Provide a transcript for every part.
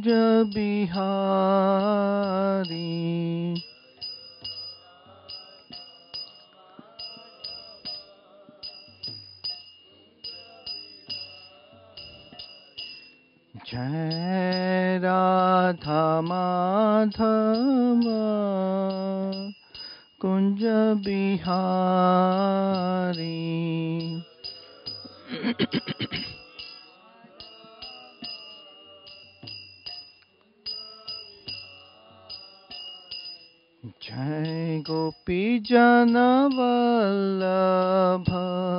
कुंज बिहारी। जय राधा माधव कुंज बिहारी। जय गोपी जन वल्लभ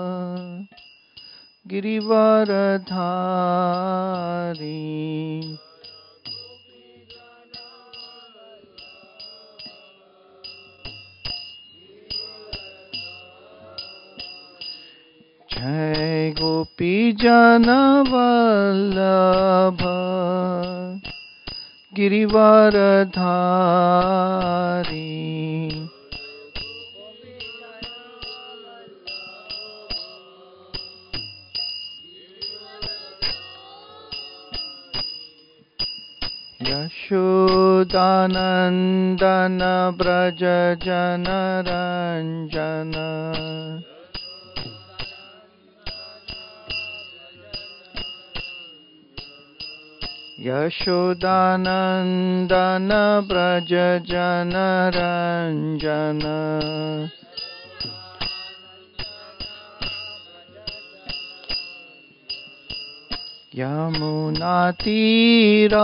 गिरिवरधारी। जय गोपी जन वल्लभ गिरिवरधारी। यशोदानंदन ब्रज जनरंजन। यशोदानंदन ब्रज जनरंजन। यमुना तीर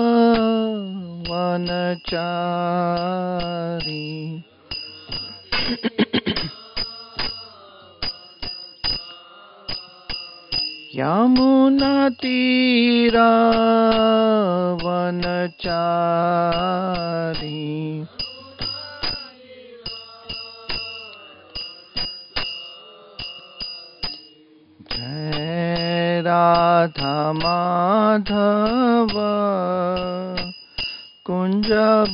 वनचारी। यमुना तीर वनचारी। जय राधा माधव कुंज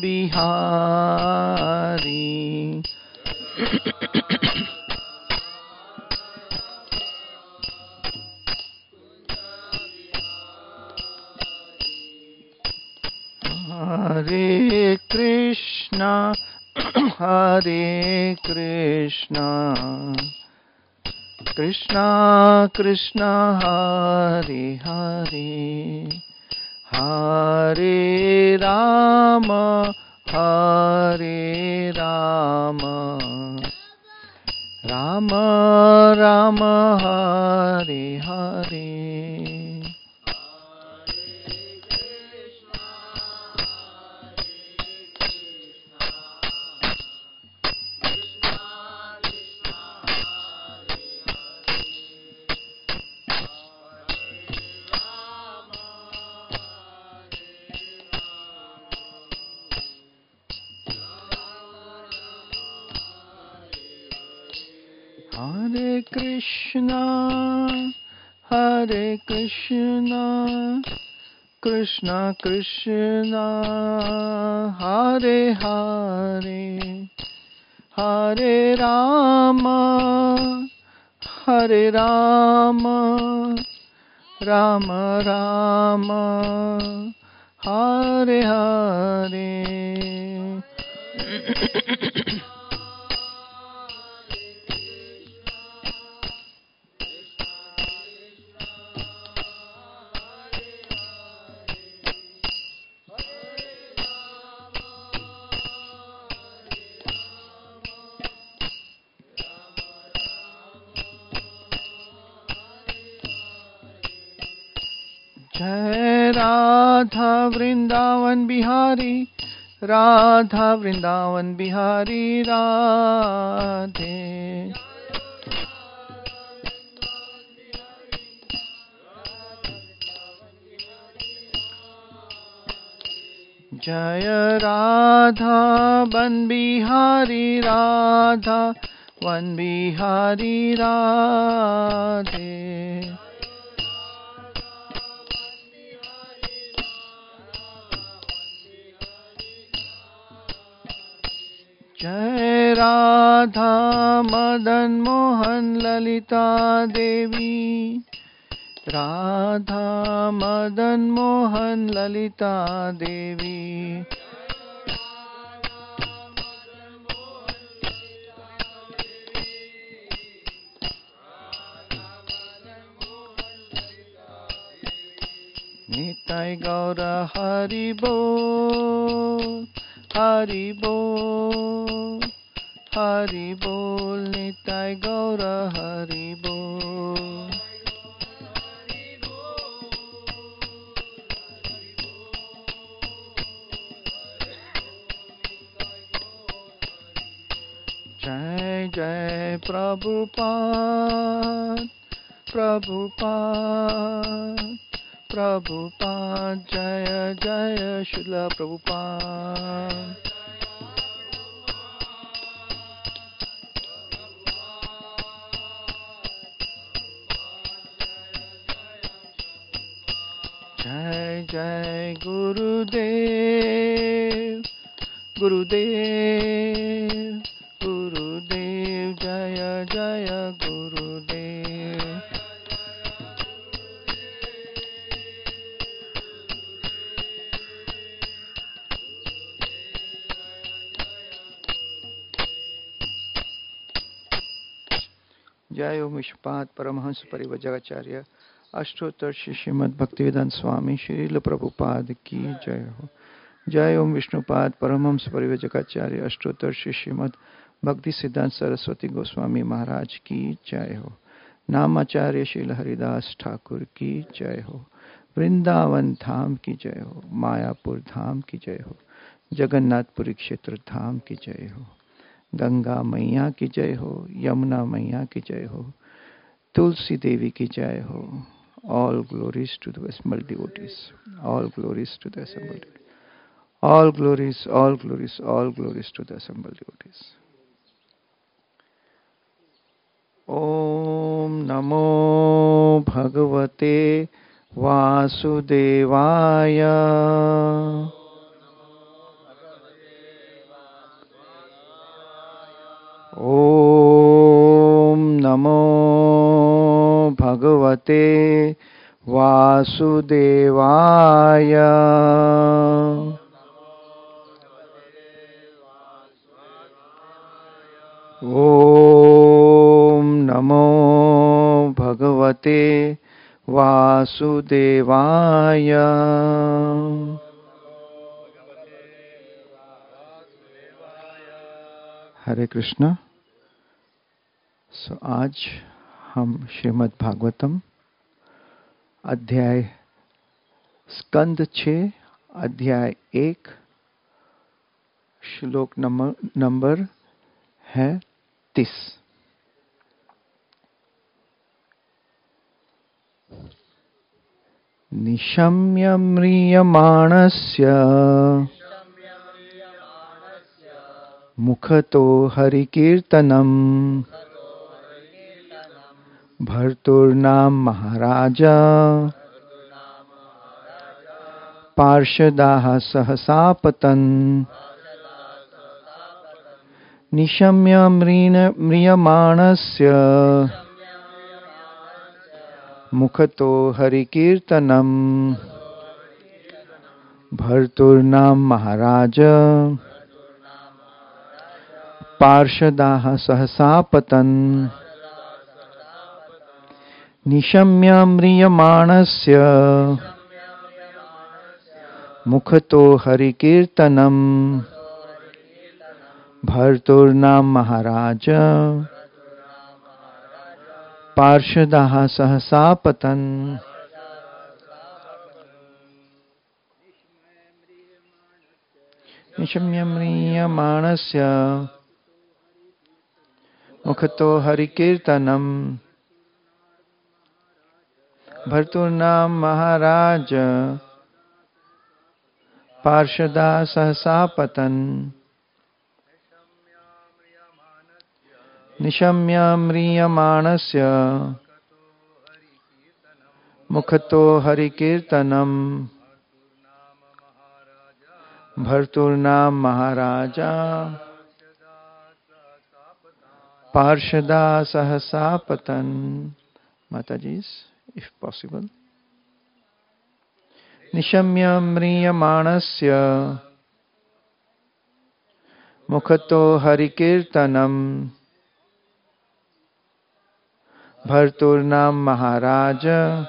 बिहारी। हरे कृष्णा कृष्णा कृष्णा हरे हरे, हरे Ram Ram Ram Hare Hare. Hare Krishna, Krishna Krishna, Hare Hare, Hare Rama, Rama Rama, Hare Hare. जय राधा वृंदावन बिहारी, राधा वृंदावन बिहारी राधे। जय राधा वन बिहारी, राधा वन बिहारी राधे। जय राधा मदन मोहन ललिता देवी, राधा मदन मोहन ललिता देवी। निताय गौर हरि बोल, हरि बोल, हरि बोल, निताय गौर हरि बोल। जय जय प्रभुपाद, प्रभुपाद, प्रभुपाद, जय जय श्रील प्रभुपाद। जय जय गुरुदेव, गुरुदेव, गुरुदेव, जय जय गुरुदेव। जय ओम विश्वपाद परमहंस परिव्राजकाचार्य अष्टोत्तर श्रीमद् भक्तिवेदांत स्वामी श्रील प्रभुपाद की जय हो। जय ओम विष्णुपाद परमहंस परिव्राजकाचार्य अष्टोत्तर श्रीमद् भक्ति सिद्धांत सरस्वती गोस्वामी महाराज की जय हो। नामाचार्य श्रील हरिदास ठाकुर की जय हो। वृंदावन धाम की जय हो। मायापुर धाम की जय हो। जगन्नाथपुरी क्षेत्र धाम की जय हो। गंगा मैया की जय हो। यमुना मैया की जय हो। तुलसी देवी की जय हो। All glories to the assembled devotees. All glories to the assembled devotees. All glories, all glories, all glories to the assembled devotees. Om Namo Bhagavate Vasudevaya. Om Namo Bhagavate Vasudevaya. Om Namo Bhagavate Vasudevaya. हरे कृष्णा। आज हम श्रीमद् भागवतम अध्याय स्कंद 6 अध्याय 1 श्लोक number है 30। निशम्य म्रियमाणस्य मुखतो हरिकीर्तनम् भर्तुर्नाम महाराजा पार्षदाः सहसापतन्। निशम्य म्रियमाणस्य मुखतो हरिकीर्तनम् भर्तुर्नाम महाराजा पार्षदाः सहसापतन्। निशम्य म्रियमाणस्य मुखतो हरिकीर्तनम् भर्तुर्नाम महाराज पार्षदाः सहसापतन्। निशम्य म्रियमाणस्य मुखतो हरिकीर्तनम् भर्तुर्नाम महाराज पार्षदा सहसापतन्। निशम्य म्रियमाणस्य मुखतो हरिकीर्तनम् भर्तुर्नाम महाराजा पार्षदा सहसापतन्। Mataji's, if possible. निशम्य म्रियमाणस्य मुखतो हरिकीर्तनम् भर्तुर्नाम महाराज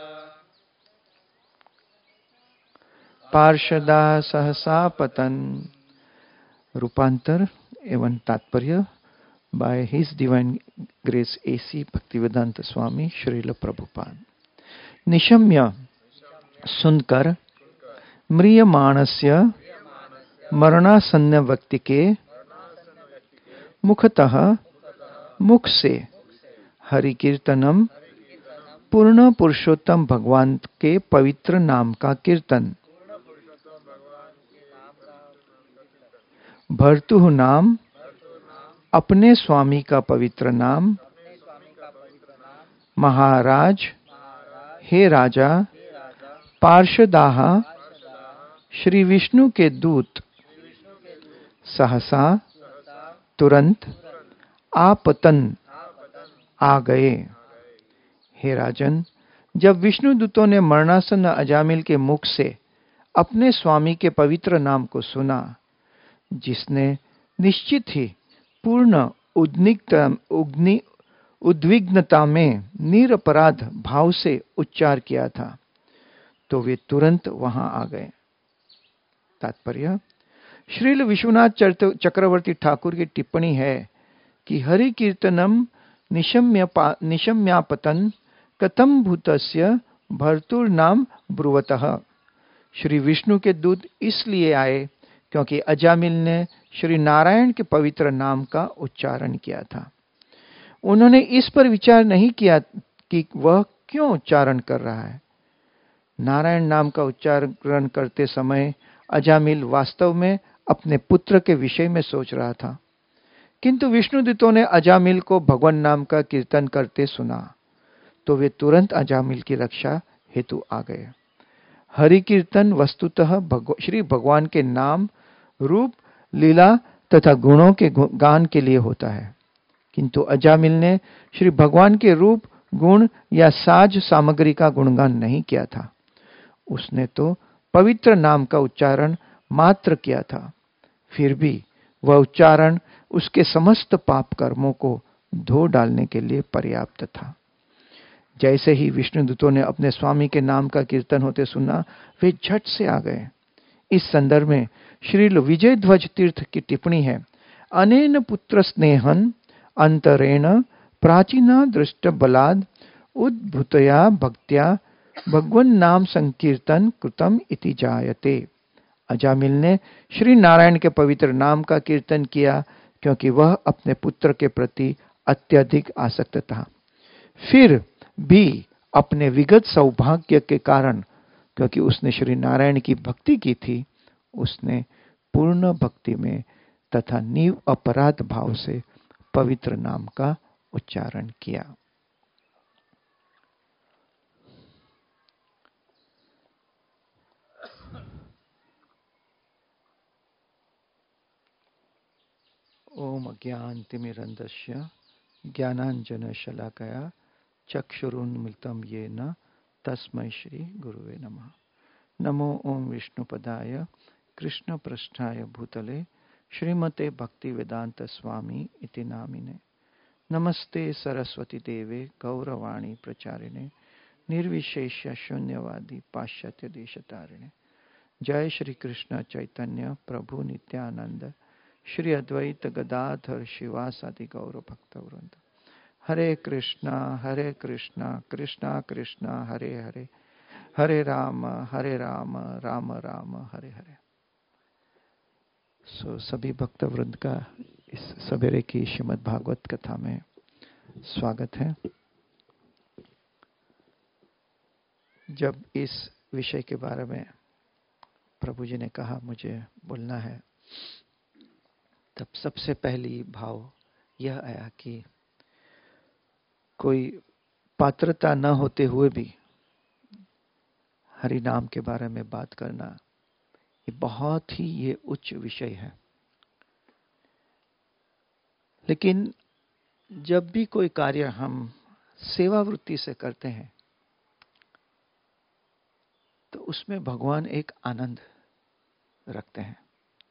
पार्षदा सहसा पतन। रूपांतर एवं तात्पर्य by his divine grace AC Bhaktivedanta Swami Srila Prabhupada. निशम्य सुनकर, म्रियमाणस्य मरणासन्न व्यक्ति के, मुखतः मुख से, हरि कीर्तनम पूर्ण पुरुषोत्तम भगवान के पवित्र नाम का कीर्तन। भर्तुः नाम अपने स्वामी का पवित्र नाम। महाराज हे राजा। पार्षदाः श्री विष्णु के दूत। सहसा तुरंत। आपतन आ गए। हे राजन, जब विष्णु दूतों ने मरणासन्न अजामिल के मुख से अपने स्वामी के पवित्र नाम को सुना, जिसने निश्चित ही पूर्ण उद्विग्नता में निरपराध भाव से उच्चार किया था, तो वे तुरंत वहां आ गए। तात्पर्य: श्रील विश्वनाथ चक्रवर्ती ठाकुर की टिप्पणी है कि हरि कीर्तनम निशम्यापतन कथम भूतस्य भर्तुर्नाम ब्रुवतः। श्री विष्णु के दूत इसलिए आए क्योंकि अजामिल ने श्री नारायण के पवित्र नाम का उच्चारण किया था। उन्होंने इस पर विचार नहीं किया कि वह क्यों उच्चारण कर रहा है। नारायण नाम का उच्चारण करते समय अजामिल वास्तव में अपने पुत्र के विषय में सोच रहा था, किंतु विष्णुदूतों ने अजामिल को भगवान नाम का कीर्तन करते सुना, तो वे तुरंत अजामिल की रक्षा हेतु आ गए। हरि कीर्तन वस्तुतः श्री भगवान के नाम, रूप, लीला तथा गुणों के गान के लिए होता है, किंतु अजामिल ने श्री भगवान के रूप, गुण या साज सामग्री का गुणगान नहीं किया था। उसने तो पवित्र नाम का उच्चारण मात्र किया था। फिर भी वह उच्चारण उसके समस्त पाप कर्मों को धो डालने के लिए पर्याप्त था। जैसे ही विष्णुदूतों ने अपने स्वामी के नाम का कीर्तन होते सुना, वे झट से आ गए। इस संदर्भ में श्रील विजय ध्वज तीर्थ की टिप्पणी है: अनेन पुत्र स्नेहन अंतरेण प्राचीना दृष्ट बलाद उद्भूतया भक्त्या भगवन नाम संकीर्तन कृतम इति जायते। अजामिल ने श्री नारायण के पवित्र नाम का कीर्तन किया क्योंकि वह अपने पुत्र के प्रति अत्यधिक आसक्त था। फिर भी अपने विगत सौभाग्य के कारण, क्योंकि उसने श्री नारायण की भक्ति की थी, उसने पूर्ण भक्ति में तथा नीव अपराध भाव से पवित्र नाम का उच्चारण किया। ओम अज्ञानतिमिरन्धस्य ज्ञानाञ्जनशलाकया चक्षुरुन्मिलितं येन तस्मै श्री गुरुवे नमः। नमो ओम विष्णुपदाय कृष्णपृष्ठाय भूतले श्रीमते भक्तिवेदांत स्वामी इति नामिने। नमस्ते सरस्वती देवे गौरवाणी प्रचारिणे निर्विशेष्य शून्यवादी पाश्चात्य देशतारिणे। जय श्री कृष्ण चैतन्य प्रभु नित्यानंद श्री अद्वैत गदाधर शिवासादि गौर भक्तवृंद। हरे कृष्णा कृष्णा कृष्णा हरे हरे, हरे राम राम राम हरे हरे। सभी भक्तवृंद का इस सवेरे की श्रीमद् भागवत कथा में स्वागत है। जब इस विषय के बारे में प्रभु जी ने कहा मुझे बोलना है, तब सबसे पहली भाव यह आया कि कोई पात्रता न होते हुए भी हरि नाम के बारे में बात करना, ये बहुत ही ये उच्च विषय है। लेकिन जब भी कोई कार्य हम सेवा वृत्ति से करते हैं, तो उसमें भगवान एक आनंद रखते हैं।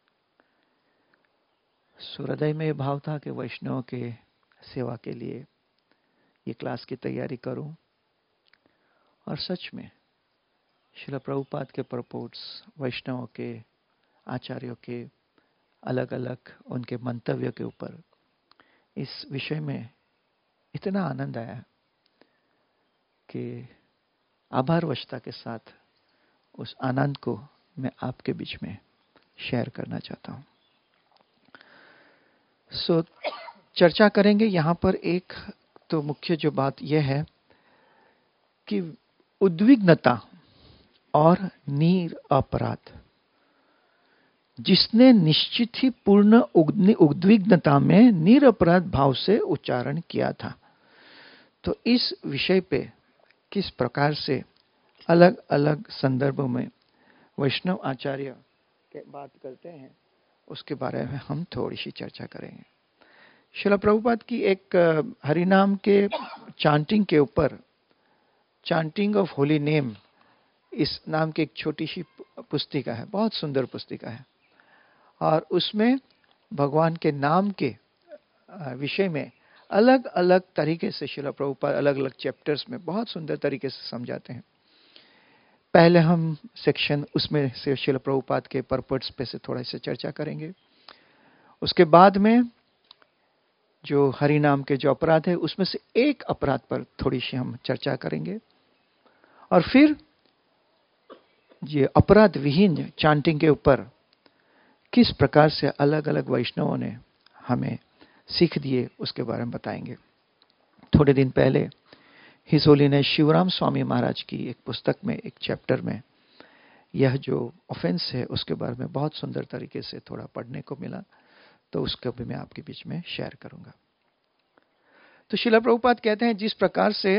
हृदय में भाव था कि वैष्णव के सेवा के लिए ये क्लास की तैयारी करूं, और सच में श्रील प्रभुपाद के प्रपोर्ट्स, वैष्णव के आचार्यों के अलग अलग उनके मंतव्य के ऊपर इस विषय में इतना आनंद आया कि आभारवशता के साथ उस आनंद को मैं आपके बीच में शेयर करना चाहता हूं। चर्चा करेंगे यहां पर। एक तो मुख्य जो बात यह है कि उद्विग्नता और निरपराध, जिसने निश्चित ही पूर्ण उद्विग्नता में निरपराध भाव से उच्चारण किया था। तो इस विषय पे किस प्रकार से अलग अलग संदर्भों में वैष्णव आचार्य के बात करते हैं, उसके बारे में हम थोड़ी सी चर्चा करेंगे। श्रील प्रभुपाद की एक हरिनाम के चांटिंग के ऊपर, चांटिंग ऑफ होली नेम, इस नाम की एक छोटी सी पुस्तिका है, बहुत सुंदर पुस्तिका है, और उसमें भगवान के नाम के विषय में अलग अलग तरीके से श्रील प्रभुपाद अलग अलग चैप्टर्स में बहुत सुंदर तरीके से समझाते हैं। पहले हम सेक्शन उसमें से श्रील प्रभुपाद के पर्पट्स पे से थोड़ा सा चर्चा करेंगे। उसके बाद में जो हरि नाम के जो अपराध है, उसमें से एक अपराध पर थोड़ी सी हम चर्चा करेंगे, और फिर ये अपराध विहीन चांटिंग के ऊपर किस प्रकार से अलग अलग वैष्णवों ने हमें सीख दिए, उसके बारे में बताएंगे। थोड़े दिन पहले हिज होलीनेस शिवराम स्वामी महाराज की एक पुस्तक में, एक चैप्टर में, यह जो ऑफेंस है उसके बारे में बहुत सुंदर तरीके से थोड़ा पढ़ने को मिला, तो उसको भी मैं आपके बीच में शेयर करूंगा। तो श्रील प्रभुपाद कहते हैं, जिस प्रकार से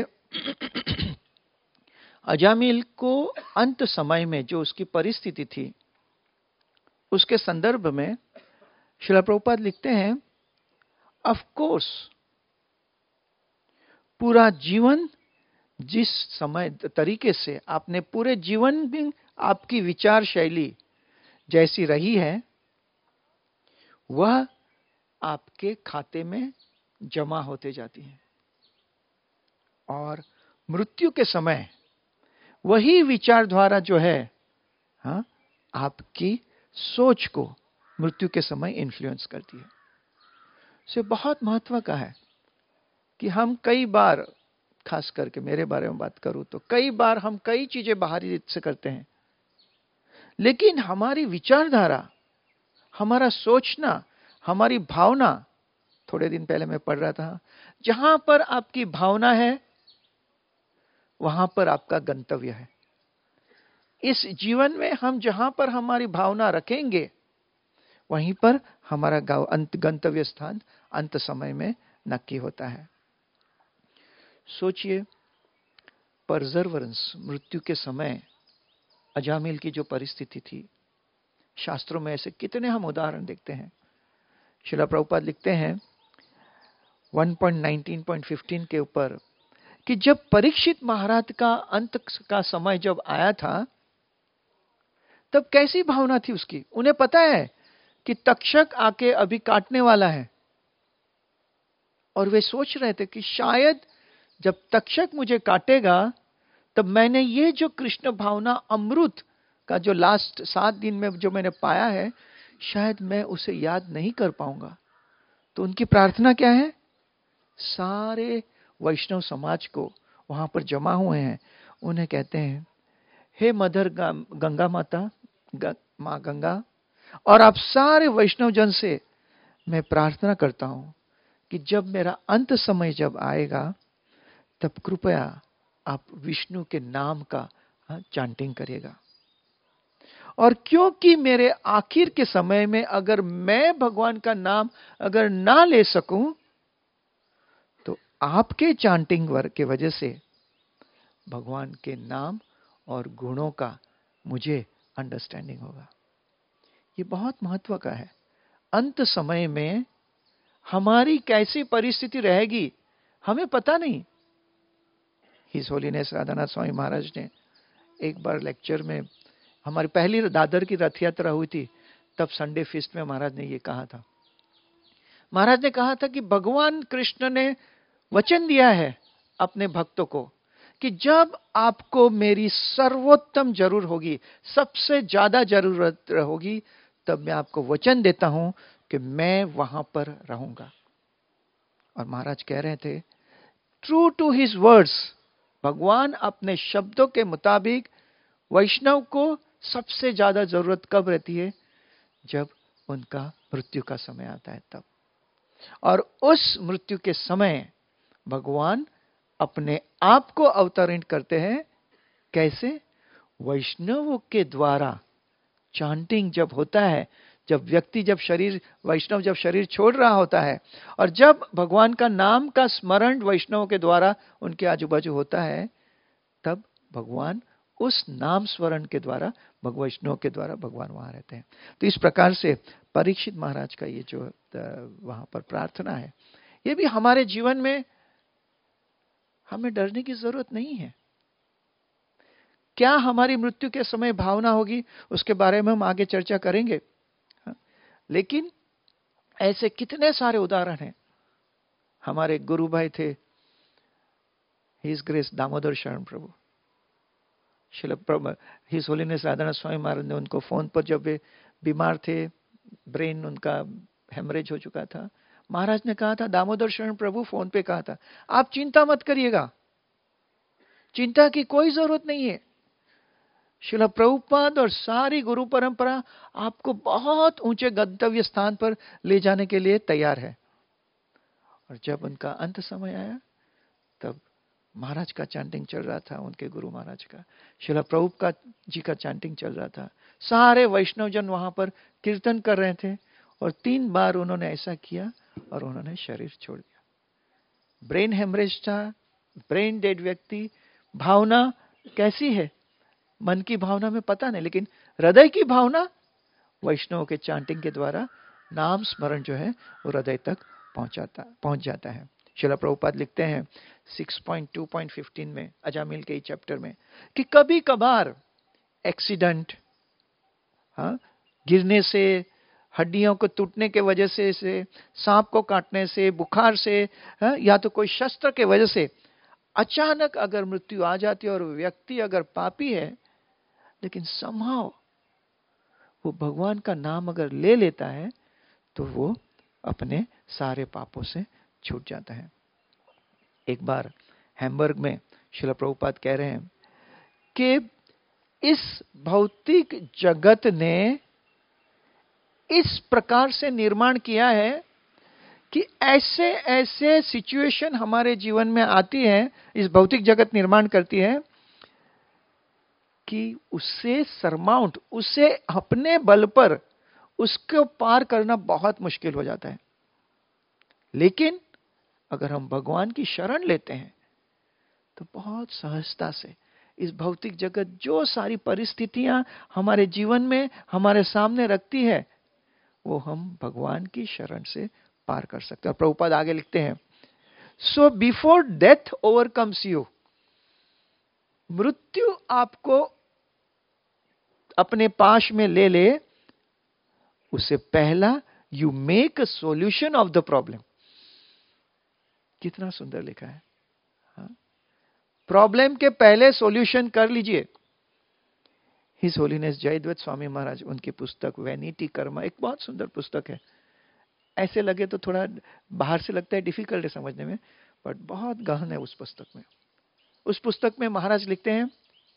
अजामिल को अंत समय में जो उसकी परिस्थिति थी, उसके संदर्भ में श्रील प्रभुपाद लिखते हैं, ऑफ कोर्स पूरा जीवन जिस समय तरीके से आपने पूरे जीवन में आपकी विचार शैली जैसी रही है, वह आपके खाते में जमा होते जाती है, और मृत्यु के समय वही विचारधारा जो है, हाँ, आपकी सोच को मृत्यु के समय इन्फ्लुएंस करती है। से बहुत महत्व का है कि हम कई बार, खास करके मेरे बारे में बात करूं तो कई बार हम कई चीजें बाहरी रीत से करते हैं, लेकिन हमारी विचारधारा, हमारा सोचना, हमारी भावना, थोड़े दिन पहले मैं पढ़ रहा था, जहां पर आपकी भावना है वहां पर आपका गंतव्य है। इस जीवन में हम जहां पर हमारी भावना रखेंगे, वहीं पर हमारा गंतव्य स्थान अंत समय में नक्की होता है। सोचिए, परजर्वरेंस, मृत्यु के समय अजामिल की जो परिस्थिति थी, शास्त्रों में ऐसे कितने हम उदाहरण देखते हैं। श्रील प्रभुपाद लिखते हैं 1.19.15 के ऊपर कि जब परीक्षित महाराज का अंत का समय जब आया था, तब कैसी भावना थी उसकी। उन्हें पता है कि तक्षक आके अभी काटने वाला है, और वे सोच रहे थे कि शायद जब तक्षक मुझे काटेगा, तब मैंने ये जो कृष्ण भावना अमृत का जो लास्ट 7 दिन में जो मैंने पाया है, शायद मैं उसे याद नहीं कर पाऊंगा। तो उनकी प्रार्थना क्या है? सारे वैष्णव समाज को वहां पर जमा हुए हैं, उन्हें कहते हैं, हे मदर गंगा माता, मां गंगा, और आप सारे वैष्णव जन से मैं प्रार्थना करता हूं कि जब मेरा अंत समय जब आएगा, तब कृपया आप विष्णु के नाम का चांटिंग करिएगा। और क्योंकि मेरे आखिर के समय में अगर मैं भगवान का नाम अगर ना ले सकूं, तो आपके चांटिंग वर्क के वजह से भगवान के नाम और गुणों का मुझे अंडरस्टैंडिंग होगा। ये बहुत महत्व का है। अंत समय में हमारी कैसी परिस्थिति रहेगी हमें पता नहीं। हिज होलीनेस राधानाथ स्वामी महाराज ने एक बार लेक्चर में, हमारी पहली दादर की रथ यात्रा हुई थी, तब संडे फीस्ट में महाराज ने ये कहा था। महाराज ने कहा था कि भगवान कृष्ण ने वचन दिया है अपने भक्तों को कि जब आपको मेरी सर्वोत्तम जरूर होगी, सबसे ज्यादा जरूरत होगी, तब मैं आपको वचन देता हूं कि मैं वहां पर रहूंगा। और महाराज कह रहे थे, ट्रू टू हिज वर्ड्स, भगवान अपने शब्दों के मुताबिक वैष्णव को सबसे ज्यादा जरूरत कब रहती है? जब उनका मृत्यु का समय आता है तब। और उस मृत्यु के समय भगवान अपने आप को अवतरित करते हैं। कैसे? वैष्णवों के द्वारा चांटिंग जब होता है, जब व्यक्ति, जब शरीर, वैष्णव जब शरीर छोड़ रहा होता है, और जब भगवान का नाम का स्मरण वैष्णवों के द्वारा उनके आजू बाजू होता है, तब भगवान उस नाम स्मरण के द्वारा, वैष्णव के द्वारा भगवान वहां रहते हैं। तो इस प्रकार से परीक्षित महाराज का ये जो वहां पर प्रार्थना है, ये भी हमारे जीवन में हमें डरने की जरूरत नहीं है। क्या हमारी मृत्यु के समय भावना होगी, उसके बारे में हम आगे चर्चा करेंगे। लेकिन ऐसे कितने सारे उदाहरण हैं। हमारे गुरु भाई थे, his grace Damodar Sharan Prabhu, his holiness Radhanath Swami Maharaj ने उनको फोन पर, जब वे बीमार थे, ब्रेन उनका हेमरेज हो चुका था, महाराज ने कहा था, दामोदर शरण प्रभु फोन पे कहा था, आप चिंता मत करिएगा, चिंता की कोई जरूरत नहीं है। श्रील प्रभुपाद और सारी गुरु परंपरा आपको बहुत ऊंचे गंतव्य स्थान पर ले जाने के लिए तैयार है। और जब उनका अंत समय आया, तब महाराज का चैंटिंग चल रहा था, उनके गुरु महाराज का, श्रील प्रभुपाद जी का चैंटिंग चल रहा था, सारे वैष्णवजन वहां पर कीर्तन कर रहे थे, और 3 बार उन्होंने ऐसा किया और उन्होंने शरीर छोड़ दिया। ब्रेन हेमरेज था, ब्रेन डेड व्यक्ति। भावना कैसी है? मन की भावना में पता नहीं, लेकिन हृदय की भावना वैष्णव के चांटिंग के द्वारा नाम स्मरण जो है वो हृदय तक पहुंच जाता है। श्रील प्रभुपाद लिखते हैं 6.2.15 में, अजामिल के चैप्टर में, कि कभी कभार एक्सीडेंट, गिरने से, हड्डियों को टूटने के वजह से, सांप को काटने से, बुखार से, या तो कोई शस्त्र के वजह से अचानक अगर मृत्यु आ जाती है और व्यक्ति अगर पापी है, लेकिन somehow वो भगवान का नाम अगर ले लेता है, तो वो अपने सारे पापों से छूट जाता है। एक बार हैम्बर्ग में श्रील प्रभुपाद कह रहे हैं कि इस भौतिक जगत ने इस प्रकार से निर्माण किया है कि ऐसे ऐसे सिचुएशन हमारे जीवन में आती है, इस भौतिक जगत निर्माण करती है कि उससे सरमाउंट, उसे अपने बल पर उसको पार करना बहुत मुश्किल हो जाता है। लेकिन अगर हम भगवान की शरण लेते हैं, तो बहुत सहजता से इस भौतिक जगत जो सारी परिस्थितियां हमारे जीवन में हमारे सामने रखती है, वो हम भगवान की शरण से पार कर सकते हैं। और प्रभुपाद आगे लिखते हैं, so before death overcomes you, मृत्यु आपको अपने पास में ले ले, उससे पहला you make a solution of the problem. कितना सुंदर लिखा है। प्रॉब्लम के पहले सॉल्यूशन कर लीजिए। हिज होलीनेस जयद्वत स्वामी महाराज, उनकी पुस्तक वैनिटी कर्मा, एक बहुत सुंदर पुस्तक है। ऐसे लगे तो थोड़ा बाहर से लगता है डिफिकल्ट है समझने में, बट बहुत गहन है उस पुस्तक में। उस पुस्तक में महाराज लिखते हैं,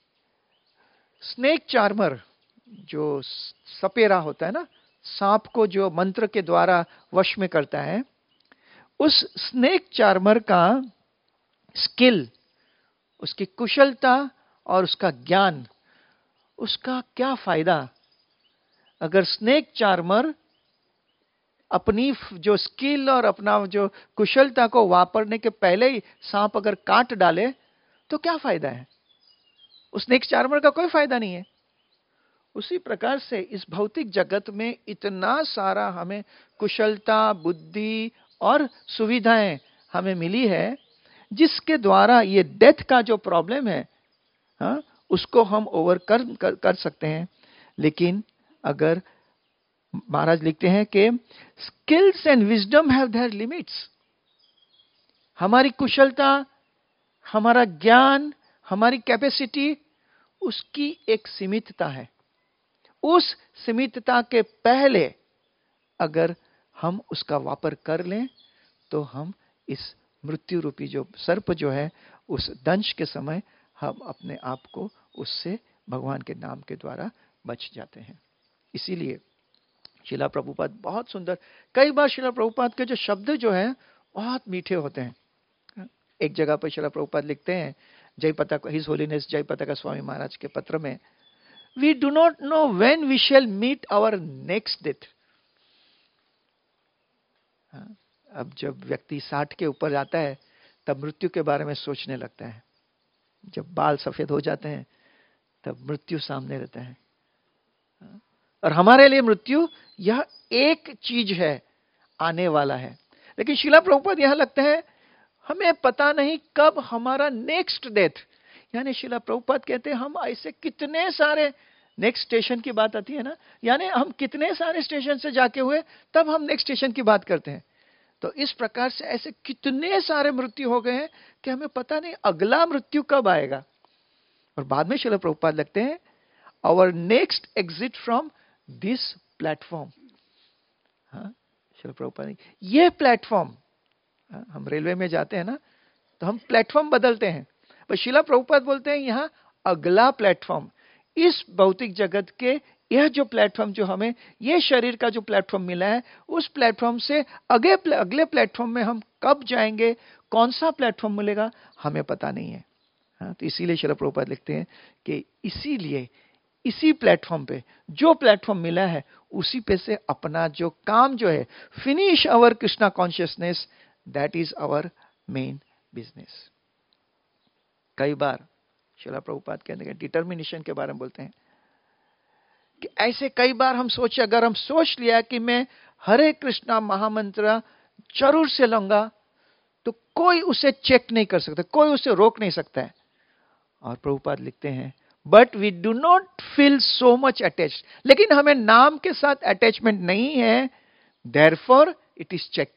स्नेक चार्मर, जो सपेरा होता है ना, सांप को जो मंत्र के द्वारा वश में करता है, उस स्नेक चार्मर का स्किल, उसकी कुशलता और उसका ज्ञान, उसका क्या फायदा अगर स्नेक चार्मर अपनी जो स्किल और अपना जो कुशलता को वापरने के पहले ही सांप अगर काट डाले, तो क्या फायदा है? उस स्नेक चार्मर का कोई फायदा नहीं है। उसी प्रकार से इस भौतिक जगत में इतना सारा हमें कुशलता, बुद्धि और सुविधाएं हमें मिली है, जिसके द्वारा ये डेथ का जो प्रॉब्लम है, उसको हम कर सकते हैं। लेकिन अगर महाराज लिखते हैं कि skills and wisdom have their limits, हमारी कुशलता, हमारा ज्ञान, हमारी कैपेसिटी, उसकी एक सीमितता है। उस सीमितता के पहले अगर हम उसका वापर कर लें तो हम इस मृत्यु रूपी जो सर्प जो है, उस दंश के समय हम अपने आप को उससे भगवान के नाम के द्वारा बच जाते हैं। इसीलिए शिला प्रभुपाद बहुत सुंदर, कई बार शिला प्रभुपाद के जो शब्द जो हैं बहुत मीठे होते हैं। एक जगह पर शिला प्रभुपाद लिखते हैं जयपता हिज होलीनेस जयपताका स्वामी महाराज के पत्र में, we do not know when we shall meet our next death. अब जब व्यक्ति 60 के ऊपर जाता है तब मृत्यु के बारे में सोचने लगता है। जब बाल सफेद हो जाते हैं तब मृत्यु सामने रहता है। और हमारे लिए मृत्यु यह एक चीज है, आने वाला है। लेकिन शिला प्रभुपाद यहां लगता है हमें पता नहीं कब हमारा नेक्स्ट डेथ, यानी शिला प्रभुपाद कहते हैं हम ऐसे कितने सारे, नेक्स्ट स्टेशन की बात आती है ना, यानी हम कितने सारे स्टेशन से जाके हुए तब हम नेक्स्ट स्टेशन की बात करते हैं। तो इस प्रकार से ऐसे कितने सारे मृत्यु हो गए हैं कि हमें पता नहीं अगला मृत्यु कब आएगा। और बाद में शिला प्रभुपाद लगते हैं our next exit from this platform. Srila Prabhupada, ये प्लेटफॉर्म, हम रेलवे में जाते हैं ना तो हम प्लेटफॉर्म बदलते हैं, पर शिला प्रभुपाद बोलते हैं यहां अगला प्लेटफॉर्म, इस भौतिक जगत के यह जो प्लेटफॉर्म जो हमें, ये शरीर का जो प्लेटफॉर्म मिला है, उस प्लेटफॉर्म से अगले प्लेटफॉर्म में हम कब जाएंगे, कौन सा प्लेटफॉर्म मिलेगा, हमें पता नहीं है। तो इसीलिए शिला प्रभुपाद लिखते हैं कि इसीलिए इसी प्लेटफॉर्म पे, जो प्लेटफॉर्म मिला है उसी पे से अपना जो काम जो है, finish our Krishna consciousness, that is our main business. कई बार शिला प्रभुपाद कहते हैं डिटर्मिनेशन के बारे में बोलते हैं कि ऐसे कई बार हम सोचे, अगर हम सोच लिया कि मैं हरे कृष्णा महामंत्र जरूर से लूंगा तो कोई उसे चेक नहीं कर सकता, कोई उसे रोक नहीं सकता है। और प्रभुपाद लिखते हैं but we do not feel so much attached, लेकिन हमें नाम के साथ अटैचमेंट नहीं है, देयरफॉर इट इज चेक्ड।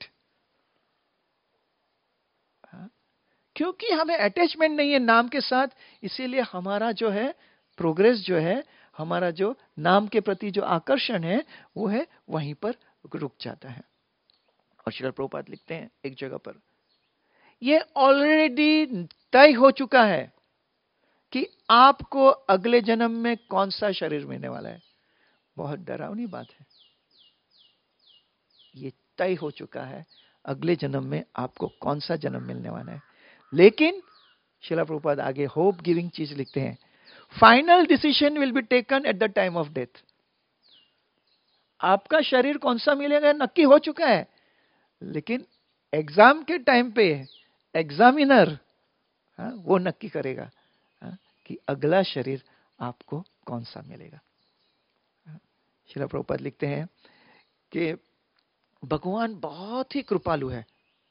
क्योंकि हमें अटैचमेंट नहीं है नाम के साथ, इसीलिए हमारा जो है प्रोग्रेस जो है, हमारा जो नाम के प्रति जो आकर्षण है वो है वहीं पर रुक जाता है। और श्रील प्रभुपाद लिखते हैं एक जगह पर, ये ऑलरेडी तय हो चुका है कि आपको अगले जन्म में कौन सा शरीर मिलने वाला है। बहुत डरावनी बात है, ये तय हो चुका है अगले जन्म में आपको कौन सा जन्म मिलने वाला है। लेकिन श्रील प्रभुपाद आगे होप गिविंग चीज लिखते हैं, final decision will be taken at the time of death. आपका शरीर कौन सा मिलेगा नक्की हो चुका है, लेकिन एग्जाम के टाइम पे एग्जामिनर वो नक्की करेगा कि अगला शरीर आपको कौन सा मिलेगा। श्रील प्रभुपाद लिखते हैं कि भगवान बहुत ही कृपालु है,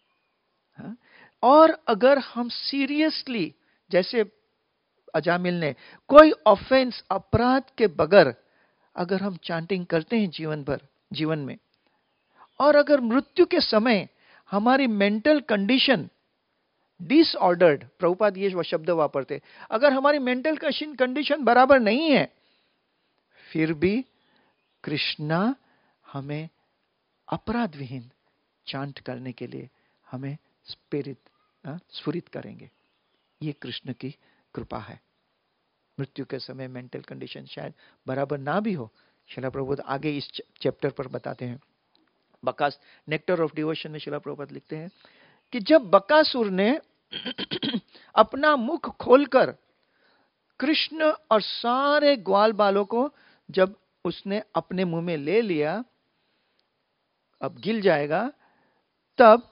और अगर हम सीरियसली, जैसे अजामिल ने कोई ऑफेंस अपराध के बगैर अगर हम चांटिंग करते हैं जीवन में, और अगर मृत्यु के समय हमारी मेंटल कंडीशन डिसऑर्डर्ड, प्रभुपाद ये शब्द वापरते, अगर हमारी मेंटल कंडीशन बराबर नहीं है, फिर भी कृष्णा हमें अपराध विहीन चांट करने के लिए हमें स्फुरित करेंगे। ये कृष्ण की कृपा है। मृत्यु के समय मेंटल कंडीशन शायद बराबर ना भी हो, श्रील प्रभुपाद आगे इस चैप्टर पर बताते हैं। बकास नेक्टर ऑफ डिवोशन में श्रील प्रभुपाद लिखते हैं कि जब बकासुर ने अपना मुख खोलकर कृष्ण और सारे ग्वाल बालों को जब उसने अपने मुंह में ले लिया, अब गिल जाएगा, तब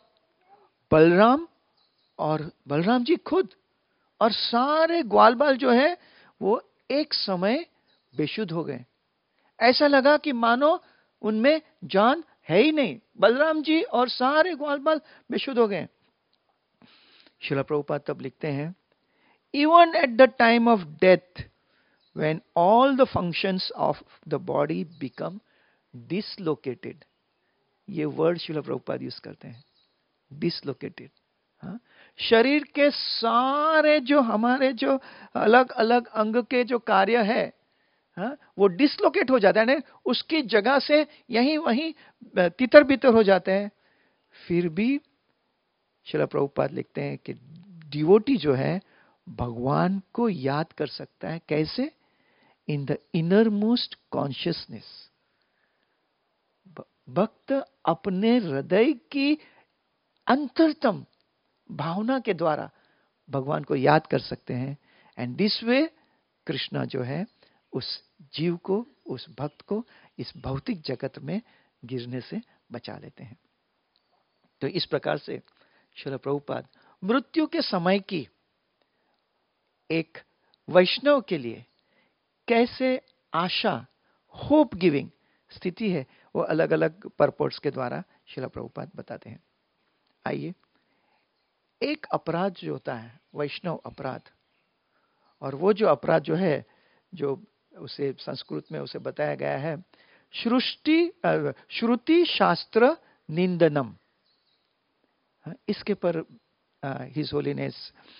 बलराम जी खुद और सारे ग्वाल बाल जो है वो एक समय बेशुद्ध हो गए। ऐसा लगा कि मानो उनमें जान है ही नहीं, बलराम जी और सारे ग्वाल बाल बेशुद्ध हो गए। श्रील प्रभुपाद तब लिखते हैं, even at the time of death when all the functions of the body become dislocated. ये वर्ड श्रील प्रभुपाद यूज करते हैं, डिसलोकेटेड. शरीर के सारे जो हमारे जो अलग अलग अंग के जो कार्य है, वो डिसलोकेट हो जाता है, उसकी जगह से यहीं वहीं तितर बितर हो जाते हैं. फिर भी श्रील प्रभुपाद लिखते हैं कि डिवोटी जो है भगवान को याद कर सकता है. कैसे? In the innermost consciousness. भक्त अपने हृदय की अंतरतम भावना के द्वारा भगवान को याद कर सकते हैं. एंड दिस वे कृष्णा जो है उस जीव को, उस भक्त को इस भौतिक जगत में गिरने से बचा लेते हैं. तो इस प्रकार से श्रील प्रभुपाद मृत्यु के समय की एक वैष्णव के लिए कैसे आशा, होप गिविंग स्थिति है, वो अलग अलग परपोर्ट्स के द्वारा श्रील प्रभुपाद बताते हैं. आइए, एक अपराध जो होता है वैष्णव अपराध, और वो जो अपराध जो है, जो उसे संस्कृत में उसे बताया गया है श्रुति शास्त्र निंदनम. इसके पर हिज होलीनेस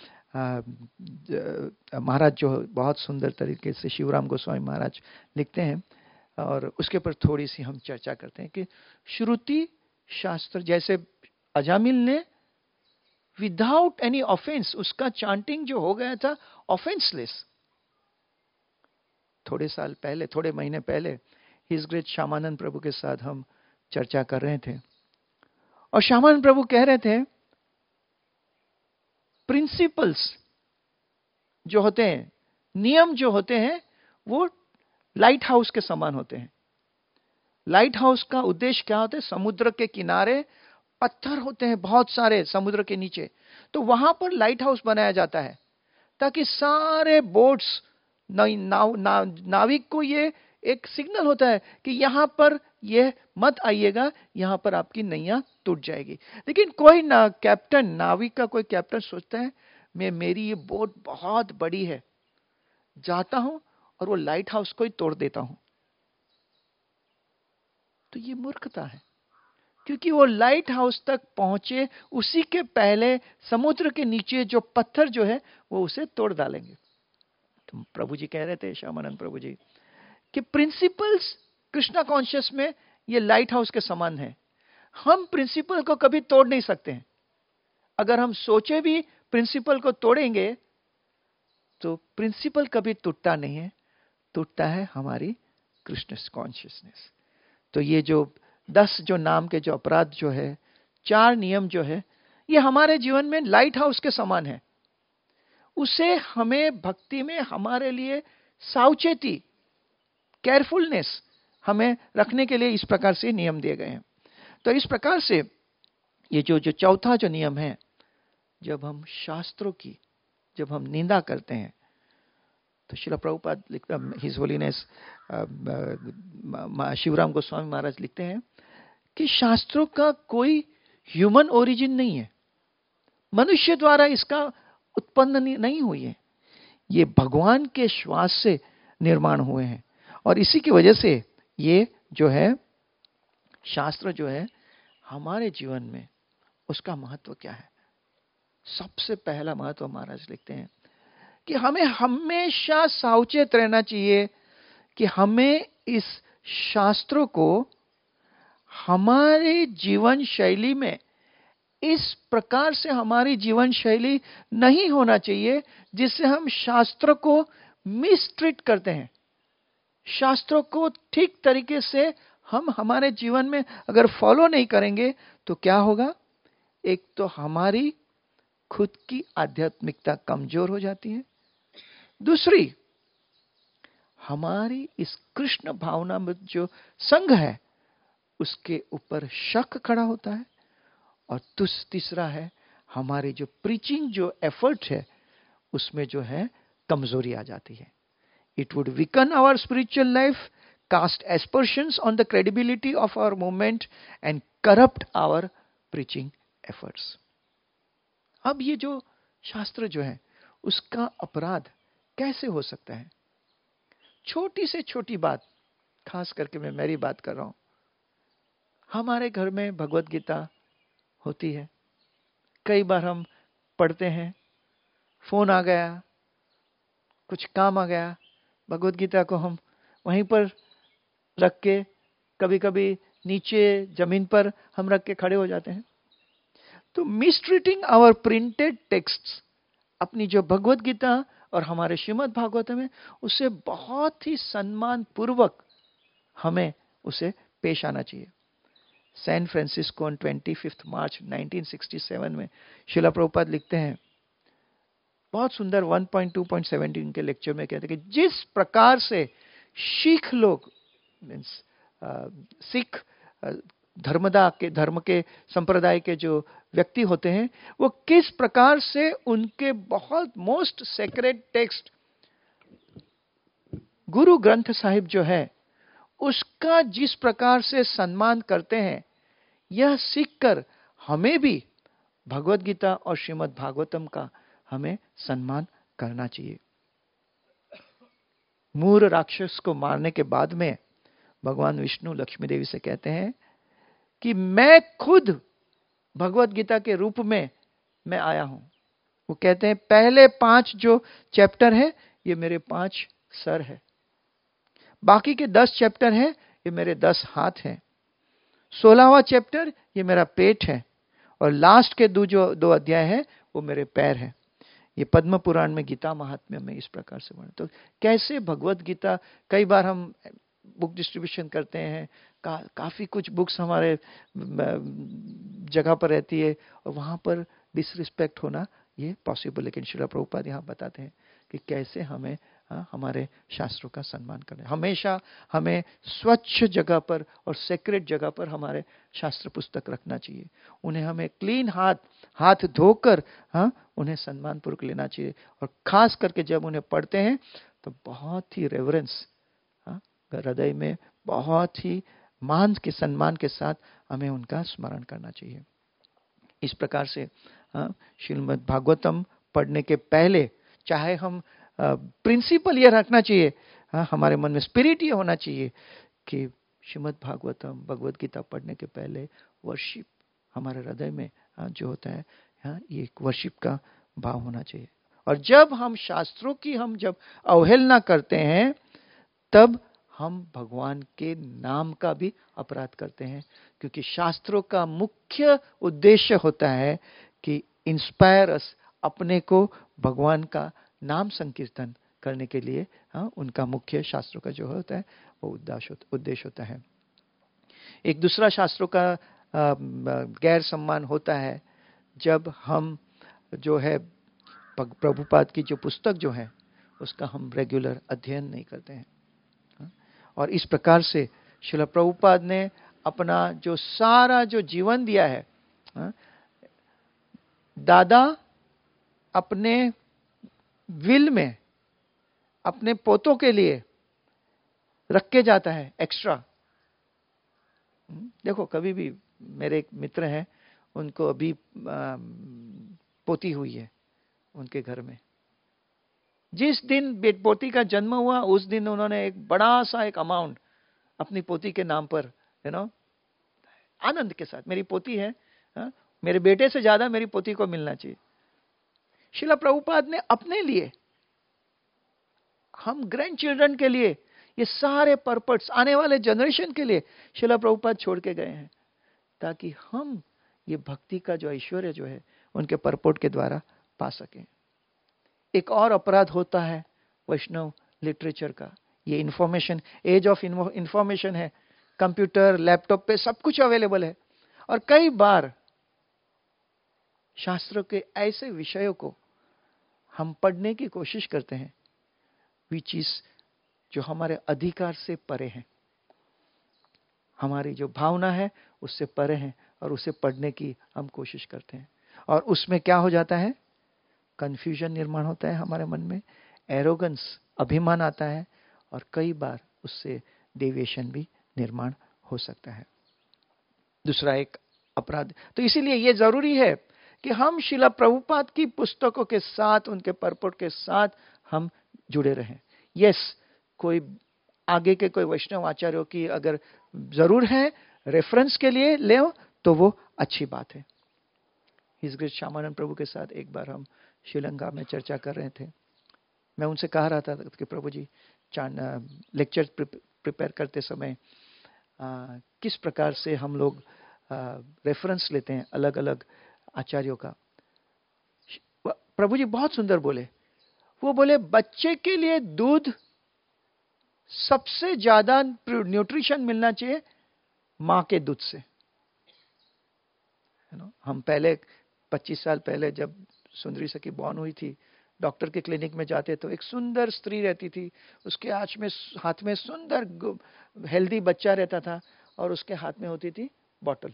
महाराज जो बहुत सुंदर तरीके से शिवराम गोस्वामी महाराज लिखते हैं, और उसके पर थोड़ी सी हम चर्चा करते हैं कि श्रुति शास्त्र, जैसे अजामिल ने विदाउट एनी ऑफेंस, उसका चांटिंग जो हो गया था ऑफेंसलेस. थोड़े साल पहले, थोड़े महीने पहले हिज ग्रेट श्यामानंद प्रभु के साथ हम चर्चा कर रहे थे, और श्यामानंद प्रभु कह रहे थे प्रिंसिपल्स जो होते हैं, नियम जो होते हैं, वो लाइट हाउस के समान होते हैं. लाइट हाउस का उद्देश्य क्या होता है? समुद्र के किनारे पत्थर होते हैं बहुत सारे समुद्र के नीचे, तो वहां पर लाइट हाउस बनाया जाता है ताकि सारे बोट्स, नाविक को ये एक सिग्नल होता है कि यहां पर ये मत आइएगा, यहां पर आपकी नैया टूट जाएगी. लेकिन कोई कैप्टन, नाविक का कोई कैप्टन सोचता है मेरी ये बोट बहुत बड़ी है, जाता हूं और वो लाइट हाउस को ही तोड़ देता हूं. तो ये मूर्खता है, क्योंकि वो लाइट हाउस तक पहुंचे उसी के पहले समुद्र के नीचे जो पत्थर जो है वो उसे तोड़ डालेंगे. तो प्रभु जी कह रहे थे, श्यामानंद प्रभु जी, कि प्रिंसिपल्स कृष्णा कॉन्शियस में ये लाइट हाउस के समान है. हम प्रिंसिपल को कभी तोड़ नहीं सकते हैं. अगर हम सोचे भी प्रिंसिपल को तोड़ेंगे तो प्रिंसिपल कभी टूटता नहीं है, टूटता है हमारी कृष्ण कॉन्शियसनेस. तो ये जो 10 जो नाम के जो अपराध जो है, 4 नियम जो है, ये हमारे जीवन में लाइट हाउस के समान है. उसे हमें भक्ति में हमारे लिए सावचेती, केयरफुलनेस हमें रखने के लिए इस प्रकार से नियम दिए गए हैं. तो इस प्रकार से ये जो चौथा जो नियम है, जब हम शास्त्रों की जब हम निंदा करते हैं, तो श्रील प्रभुपाद लिखता, हिज होलीनेस शिवराम गोस्वामी महाराज लिखते हैं कि शास्त्रों का कोई ह्यूमन ओरिजिन नहीं है, मनुष्य द्वारा इसका उत्पन्न नहीं हुई है, ये भगवान के श्वास से निर्माण हुए हैं. और इसी की वजह से ये जो है शास्त्र जो है हमारे जीवन में उसका महत्व क्या है? सबसे पहला महत्व महाराज लिखते हैं कि हमें हमेशा सावचेत रहना चाहिए कि हमें इस शास्त्रों को हमारे जीवन शैली में इस प्रकार से हमारी जीवन शैली नहीं होना चाहिए जिससे हम शास्त्र को मिसट्रीट करते हैं. शास्त्रों को ठीक तरीके से हम हमारे जीवन में अगर फॉलो नहीं करेंगे तो क्या होगा? एक तो हमारी खुद की आध्यात्मिकता कमजोर हो जाती है, दूसरी हमारी इस कृष्ण भावना में जो संघ है उसके ऊपर शक खड़ा होता है, और तीसरा है हमारी जो प्रीचिंग जो एफर्ट है उसमें जो है कमजोरी आ जाती है. It would weaken our spiritual life, cast aspersions on the credibility of our movement and corrupt our preaching efforts. अब ये जो शास्त्र जो है उसका अपराध कैसे हो सकता है? छोटी से छोटी बात, खास करके मैं मेरी बात कर रहा हूं, हमारे घर में भगवत गीता होती है। कई बार हम पढ़ते हैं, फोन आ गया, कुछ काम आ गया, भगवत गीता को हम वहीं पर रख के, कभी कभी नीचे जमीन पर हम रख के खड़े हो जाते हैं। तो मिसट्रीटिंग आवर प्रिंटेड टेक्स्ट्स, अपनी जो भगवत गीता और हमारे श्रीमद् भागवतम है, उससे बहुत ही सम्मान पूर्वक हमें उसे पेश आना चाहिए। सैन फ्रांसिस्को 25 मार्च 1967 में शिला प्रभुपाद लिखते हैं, बहुत सुंदर 1.2.17 के लेक्चर में कहते हैं कि जिस प्रकार से सिख लोग, मीन्स सिख धर्म के संप्रदाय के जो व्यक्ति होते हैं, वो किस प्रकार से उनके बहुत most sacred text Guru Granth Sahib जो है, उसका जिस प्रकार से सम्मान करते हैं, यह सीखकर हमें भी भगवत गीता और श्रीमद् भागवतम का हमें सम्मान करना चाहिए। मूर राक्षस को मारने के बाद में भगवान विष्णु लक्ष्मी देवी से कहते हैं कि मैं खुद भगवत गीता के रूप में मैं आया हूं। वो कहते हैं पहले 5 जो चैप्टर है, ये मेरे 5 सर है, बाकी के 10 चैप्टर है, ये मेरे 10 हाथ हैं, 16वां चैप्टर ये मेरा पेट है, और लास्ट के जो 2 अध्याय है वो मेरे पैर है। ये पद्म पुराण में गीता महात्म्य में इस प्रकार से वर्णित। तो कैसे भगवत गीता, कई बार हम बुक डिस्ट्रीब्यूशन करते हैं, काफी कुछ बुक्स हमारे जगह पर रहती है और वहां पर डिसरिस्पेक्ट होना ये पॉसिबल। लेकिन श्रील प्रभुपाद यहाँ बताते हैं कि कैसे हमें हमारे शास्त्रों का सम्मान करना है। हमेशा हमें स्वच्छ जगह पर और सेक्रेट जगह पर हमारे शास्त्र पुस्तक रखना चाहिए। उन्हें हमें क्लीन हाथ धोकर उन्हें सम्मान पूर्वक लेना चाहिए, और खास करके जब उन्हें पढ़ते हैं तो बहुत ही रेवरेंस, हृदय में बहुत ही मान के सम्मान के साथ हमें उनका स्मरण करना चाहिए। इस प्रकार से श्रीमद् भागवतम पढ़ने के पहले, चाहे हम प्रिंसिपल ये रखना चाहिए, हमारे मन में स्पिरिट ये होना चाहिए कि श्रीमद् भागवतम भगवत गीता पढ़ने के पहले वर्शिप हमारे हृदय में जो होता है, ये एक वर्शिप का भाव होना चाहिए। और जब हम शास्त्रों की हम जब अवहेलना करते हैं, तब हम भगवान के नाम का भी अपराध करते हैं, क्योंकि शास्त्रों का मुख्य उद्देश्य होता है कि इंस्पायर अस, अपने को भगवान का नाम संकीर्तन करने के लिए उनका मुख्य शास्त्रों का जो होता है वो उद्देश्य होता है। एक दूसरा शास्त्रों का गैर सम्मान होता है जब हम जो है प्रभुपाद की जो पुस्तक जो है उसका हम रेगुलर अध्ययन नहीं करते हैं। और इस प्रकार से श्रील प्रभुपाद ने अपना जो सारा जो जीवन दिया है, दादा अपने विल में अपने पोतों के लिए रख के जाता है एक्स्ट्रा। देखो, कभी भी मेरे एक मित्र हैं, उनको अभी पोती हुई है उनके घर में। जिस दिन पोती का जन्म हुआ उस दिन उन्होंने एक बड़ा सा एक अमाउंट अपनी पोती के नाम पर, आनंद के साथ, मेरी पोती है, मेरे बेटे से ज्यादा मेरी पोती को मिलना चाहिए। श्रील प्रभुपाद ने अपने लिए, हम ग्रैंड चिल्ड्रन के लिए, ये सारे पर्पस आने वाले जनरेशन के लिए श्रील प्रभुपाद छोड़ के गए हैं, ताकि हम ये भक्ति का जो ऐश्वर्य जो है उनके परपोट के द्वारा पा सकें। एक और अपराध होता है वैष्णव लिटरेचर का। ये इंफॉर्मेशन, एज ऑफ इंफॉर्मेशन है, कंप्यूटर लैपटॉप पे सब कुछ अवेलेबल है, और कई बार शास्त्रों के ऐसे विषयों को हम पढ़ने की कोशिश करते हैं विच इज जो हमारे अधिकार से परे हैं, हमारी जो भावना है उससे परे हैं, और उसे पढ़ने की हम कोशिश करते हैं। और उसमें क्या हो जाता है, कंफ्यूजन निर्माण होता है हमारे मन में, एरोगेंस, अभिमान आता है, और कई बार उससे डेविएशन भी निर्माण हो सकता है। दूसरा एक अपराध। तो इसीलिए यह जरूरी है कि हम श्रील प्रभुपाद की पुस्तकों के साथ, उनके परपोट के साथ हम जुड़े रहें। यस, कोई आगे के कोई वैष्णव आचार्यों की अगर जरूर है रेफरेंस के लिए ले तो वो अच्छी बात है। हिज ग्रेस श्यामानंद प्रभु के साथ एक बार हम श्रीलंका में चर्चा कर रहे थे। मैं उनसे कह रहा था कि प्रभु जी लेक्चर प्रिपेयर करते समय किस प्रकार से हम लोग रेफरेंस लेते हैं अलग अलग आचार्यों का। प्रभु जी बहुत सुंदर बोले। वो बोले बच्चे के लिए दूध सबसे ज्यादा न्यूट्रिशन मिलना चाहिए मां के दूध से। हम पहले 25 साल पहले जब सुंदरी सखी बॉर्न हुई थी, डॉक्टर के क्लिनिक में जाते तो एक सुंदर स्त्री रहती थी, उसके हाथ में सुंदर हेल्दी बच्चा रहता था और उसके हाथ में होती थी बॉटल।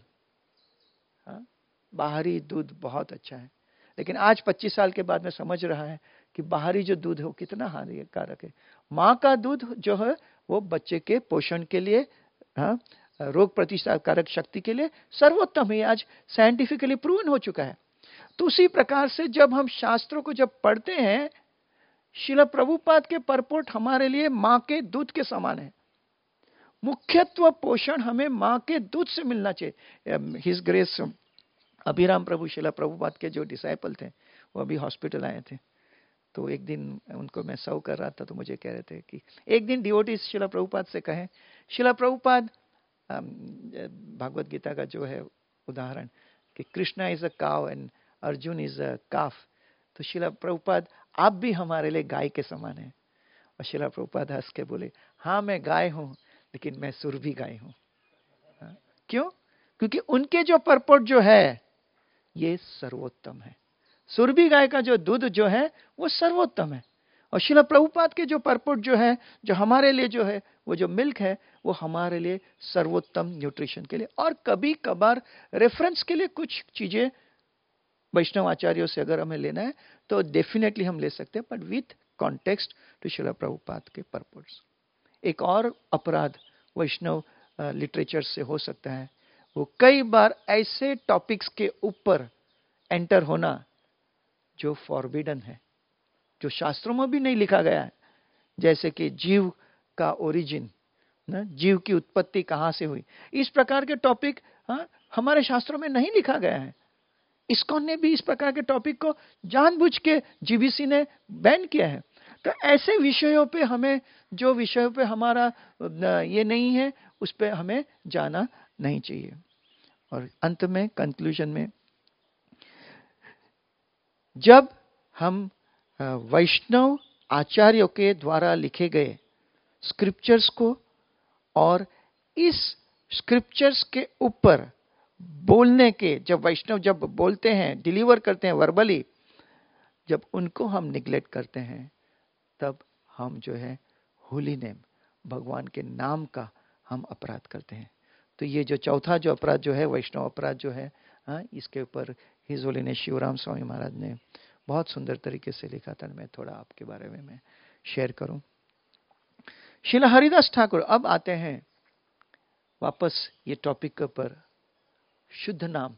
बाहरी दूध बहुत अच्छा है, लेकिन आज 25 साल के बाद में समझ रहा है कि बाहरी जो दूध है वो कितना हानिकारक है। मां का दूध जो है वो बच्चे के पोषण के लिए, रोग प्रतिकारक शक्ति के लिए सर्वोत्तम है। आज साइंटिफिकली प्रूवन हो चुका है। तो उसी प्रकार से जब हम शास्त्रों को जब पढ़ते हैं, श्रील प्रभुपाद के परपोट हमारे लिए मां के दूध के समान है। मुख्यत्व पोषण हमें मां के दूध से मिलना चाहिए। हिज ग्रेस अभिराम प्रभु श्रील प्रभुपाद के जो डिसाइपल थे वो अभी हॉस्पिटल आए थे, तो एक दिन उनको मैं सर्व कर रहा था तो मुझे कह रहे थे कि एक दिन डिवोटीज श्रील प्रभुपाद से कहें, श्रील प्रभुपाद भागवत गीता का जो है उदाहरण कि Krishna is a cow and Arjun is a calf, तो श्रील प्रभुपाद आप भी हमारे लिए गाय के समान है। और श्रील प्रभुपाद हंस के बोले, हाँ मैं गाय हूं लेकिन मैं सुरभि गाय हूं। क्यों? क्योंकि उनके जो परपोट जो है ये सर्वोत्तम है। सुरभि गाय का जो दूध जो है वो सर्वोत्तम है, और श्रील प्रभुपाद के जो परपोट जो है, जो हमारे लिए जो है वो जो मिल्क है, वो हमारे लिए सर्वोत्तम न्यूट्रिशन के लिए। और कभी कभार रेफरेंस के लिए कुछ चीजें वैष्णव आचार्यों से अगर हमें लेना है तो डेफिनेटली हम ले सकते हैं, but with context to Srila Prabhupada के परपोट्स। एक और अपराध वैष्णव लिटरेचर से हो सकता है, वो कई बार ऐसे टॉपिक्स के ऊपर एंटर होना जो फॉरबिडन है, जो शास्त्रों में भी नहीं लिखा गया है, जैसे कि जीव का ओरिजिन, जीव की उत्पत्ति कहां से हुई, इस प्रकार के टॉपिक हमारे शास्त्रों में नहीं लिखा गया है। इस्कॉन ने भी इस प्रकार के टॉपिक को जानबूझ के जीबीसी ने बैन किया है। तो ऐसे विषयों पे हमें, जो विषयों पे हमारा ये नहीं है, उस पे हमें जाना नहीं चाहिए। और अंत में कंक्लूजन में, जब हम वैष्णव आचार्यों के द्वारा लिखे गए स्क्रिप्चर्स को और इस स्क्रिप्चर्स के ऊपर बोलने के, जब वैष्णव जब बोलते हैं, डिलीवर करते हैं वर्बली, जब उनको हम निग्लेक्ट करते हैं, तब हम जो है होली नेम, भगवान के नाम का हम अपराध करते हैं। तो ये जो चौथा जो अपराध जो है, वैष्णव अपराध जो है, इसके ऊपर हिज होलीनेस शिवराम स्वामी महाराज ने बहुत सुंदर तरीके से लिखा था। मैं थोड़ा आपके बारे में मैं शेयर करूं। श्रील हरिदास ठाकुर, अब आते हैं वापस ये टॉपिक के ऊपर, शुद्ध नाम।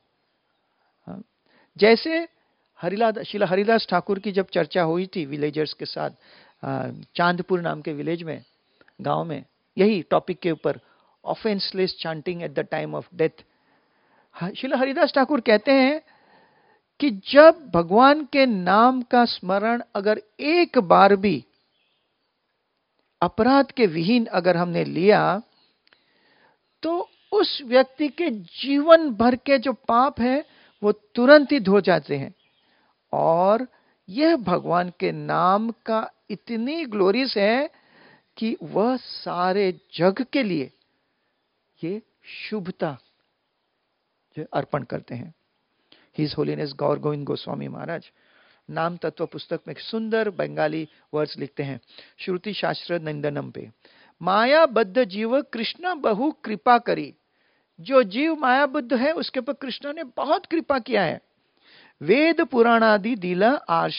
जैसे श्रील हरिदास ठाकुर की जब चर्चा हुई थी विलेजर्स के साथ चांदपुर नाम के विलेज में, गांव में, यही टॉपिक के ऊपर, offenceless chanting at the time of death. Srila Haridas Thakur कहते हैं कि जब भगवान के नाम का स्मरण अगर एक बार भी अपराध के विहीन अगर हमने लिया, तो उस व्यक्ति के जीवन भर के जो पाप है वो तुरंत ही धो जाते हैं। और यह भगवान के नाम का इतनी ग्लोरीज है कि वह सारे जग के लिए ये शुभता जो अर्पण करते हैं। हिज होलीनेस गौर गोविंद गोस्वामी महाराज नाम तत्व पुस्तक में सुंदर बंगाली वर्ड्स लिखते हैं, श्रुति शास्त्र नंदनम पे, मायाबद्ध जीव कृष्ण बहु कृपा करी। जो जीव मायाबद्ध है उसके पर कृष्ण ने बहुत कृपा किया है। वेद पुराणादि दिला आर्ष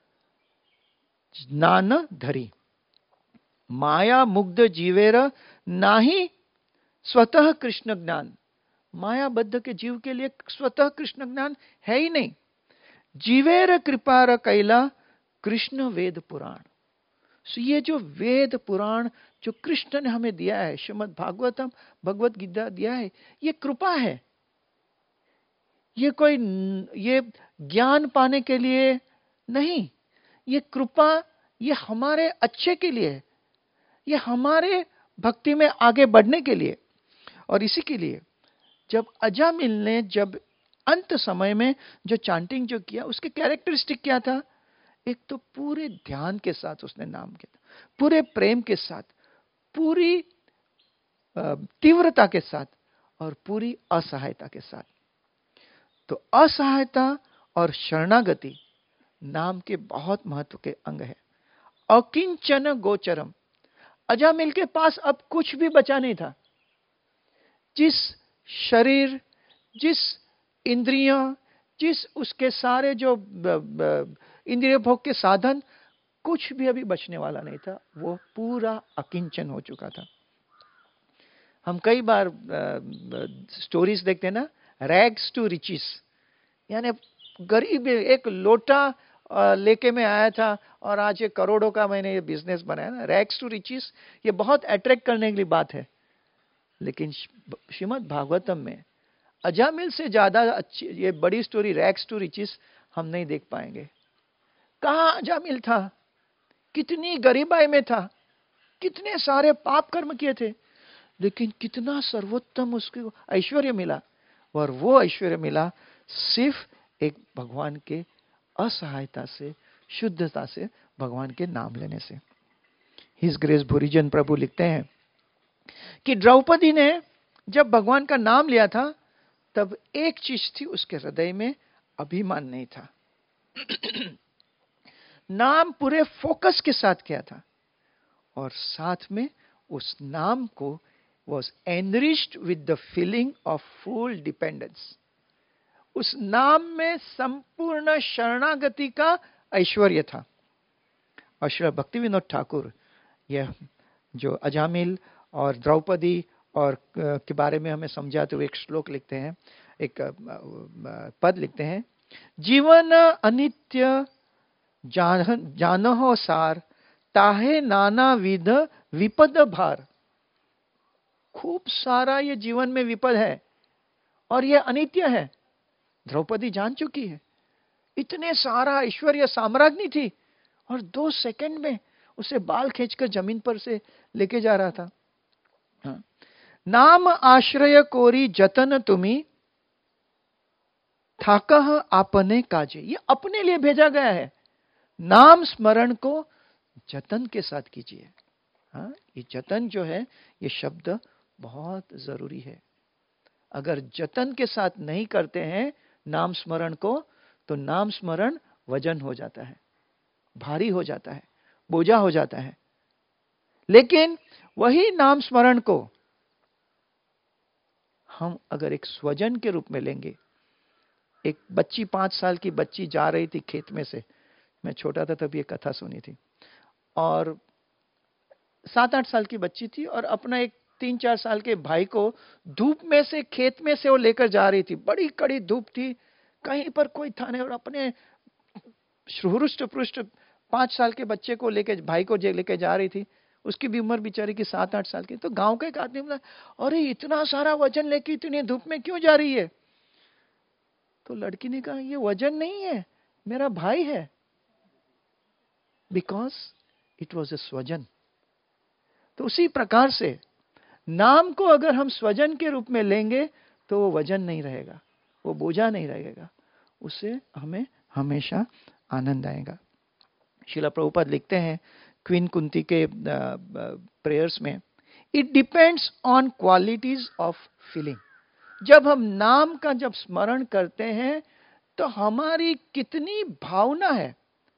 ज्ञान धरी, माया मुग्ध जीवेर नाही स्वतः कृष्ण ज्ञान। मायाबद्ध के जीव के लिए स्वतः कृष्ण ज्ञान है ही नहीं। जीवेर कृपार कैला कृष्ण वेद पुराण। सो ये जो वेद पुराण जो कृष्ण ने हमें दिया है, श्रीमद् भागवतम भगवत गीता दिया है, ये कृपा है। ये ज्ञान पाने के लिए नहीं, ये कृपा, ये हमारे अच्छे के लिए है, ये हमारे भक्ति में आगे बढ़ने के लिए। और इसी के लिए जब अजामिल ने जब अंत समय में जो चांटिंग जो किया, उसके कैरेक्टरिस्टिक क्या था? एक तो पूरे ध्यान के साथ उसने नाम किया, पूरे प्रेम के साथ, पूरी तीव्रता के साथ और पूरी असहायता के साथ। तो असहायता और शरणागति नाम के बहुत महत्व के अंग है। अकिंचन गोचरम, अजामिल के पास अब कुछ भी बचा नहीं था। जिस शरीर, जिस इंद्रियां, जिस उसके सारे जो इंद्रिय भोग के साधन, कुछ भी अभी बचने वाला नहीं था। वो पूरा अकिंचन हो चुका था। हम कई बार स्टोरीज देखते हैं ना, रैग्स टू रिचेस, यानी गरीब एक लोटा लेके मैं आया था और आज ये करोड़ों का मैंने ये बिजनेस बनाया ना। रैग्स टू रिचेस ये बहुत अट्रैक्ट करने की बात है, लेकिन श्रीमद् भागवतम में अजामिल से ज्यादा अच्छी ये बड़ी स्टोरी रैग्स टू रिचेस हम नहीं देख पाएंगे। कहां अजामिल था, कितनी गरीबाई में था, कितने सारे पाप कर्म किए थे, लेकिन कितना सर्वोत्तम उसको ऐश्वर्य मिला। और वो ऐश्वर्य मिला सिर्फ एक भगवान के असहायता से, शुद्धता से, भगवान के नाम लेने से। हिज ग्रेस भूरिजन प्रभु लिखते हैं कि द्रौपदी ने जब भगवान का नाम लिया था, तब एक चीज थी उसके हृदय में, अभिमान नहीं था। नाम पूरे फोकस के साथ किया था, और साथ में उस नाम को was enriched with the feeling of full dependence. उस नाम में संपूर्ण शरणागति का ऐश्वर्य था। और श्री भक्ति विनोद ठाकुर यह जो अजामिल और द्रौपदी और के बारे में हमें समझाते हुए एक श्लोक लिखते हैं, एक पद लिखते हैं, जीवन अनित्य जानहो सार, ताहे नाना विध विपद भार। खूब सारा ये जीवन में विपद है और ये अनित्य है। द्रौपदी जान चुकी है, इतने सारा ऐश्वर्य साम्राज्ञी थी और 2 सेकंड में उसे बाल खींचकर जमीन पर से लेके जा रहा था। हाँ। नाम आश्रय कोरी जतन तुम्ही, थाकह आपने काजे। ये अपने लिए भेजा गया है। नाम स्मरण को जतन के साथ कीजिए। हाँ, ये जतन जो है, ये शब्द बहुत जरूरी है। अगर जतन के साथ नहीं करते हैं नाम स्मरण को, तो नाम स्मरण वजन हो जाता है, भारी हो जाता है, बोझा हो जाता है। लेकिन वही नाम स्मरण को हम अगर एक स्वजन के रूप में लेंगे, एक बच्ची 5 साल की बच्ची जा रही थी खेत में से, मैं छोटा था तब ये कथा सुनी थी, और 7-8 साल की बच्ची थी और अपना एक 3-4 साल के भाई को धूप में से, खेत में से वो लेकर जा रही थी। बड़ी कड़ी धूप थी, कहीं पर कोई था नहीं, और अपने हृष्ट पुष्ट 5 साल के बच्चे को लेकर, भाई को लेकर जा रही थी। उसकी भी उम्र बेचारी की 7-8 साल की। तो गांव का एक आदमी बोला, अरे इतना सारा वजन लेके इतनी धूप में क्यों जा रही है? तो लड़की ने कहा, ये वजन नहीं है, मेरा भाई है। बिकॉज इट वॉज ए स्वजन। तो उसी प्रकार से नाम को अगर हम स्वजन के रूप में लेंगे तो वो वजन नहीं रहेगा, वो बोझा नहीं रहेगा, उससे हमें हमेशा आनंद आएगा। श्रील प्रभुपाद लिखते हैं क्वीन कुंती के प्रेयर्स में, it depends on qualities of feeling. जब हम नाम का जब स्मरण करते हैं तो हमारी कितनी भावना है,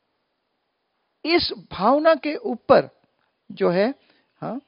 इस भावना के ऊपर जो है, हाँ,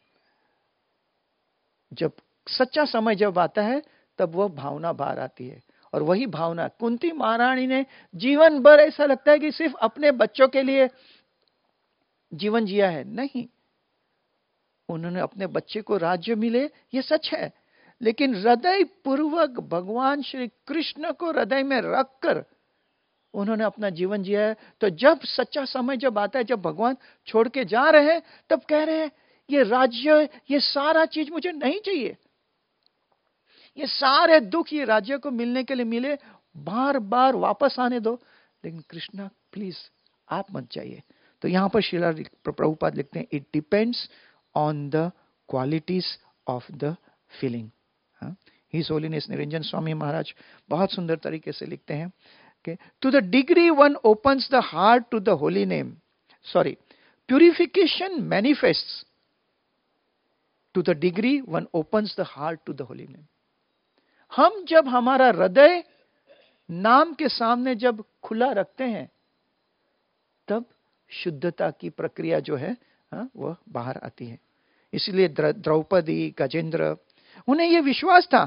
जब सच्चा समय जब आता है तब वह भावना बाहर आती है। और वही भावना कुंती महारानी ने जीवन भर, ऐसा लगता है कि सिर्फ अपने बच्चों के लिए जीवन जिया है, नहीं, उन्होंने अपने बच्चे को राज्य मिले, ये सच है, लेकिन हृदय पूर्वक भगवान श्री कृष्ण को हृदय में रखकर उन्होंने अपना जीवन जिया है। तो जब सच्चा समय जब आता है, जब भगवान छोड़ के जा रहे हैं, तब कह रहे हैं ये राज्य, ये सारा चीज मुझे नहीं चाहिए, ये सारे दुख ये राज्य को मिलने के लिए मिले, बार बार वापस आने दो, लेकिन कृष्णा प्लीज आप मत जाइए। तो यहां पर श्रीला प्रभुपाद लिखते हैं, it depends on the qualities of the feeling. His holiness Niranjan Swami Maharaj बहुत सुंदर तरीके से लिखते हैं कि to the degree one opens the heart to the holy name, sorry, purification manifests to the degree one opens the heart to the holy name. हम जब हमारा हृदय नाम के सामने जब खुला रखते हैं, तब शुद्धता की प्रक्रिया जो है वह बाहर आती है। इसलिए द्रौपदी, गजेंद्र, उन्हें यह विश्वास था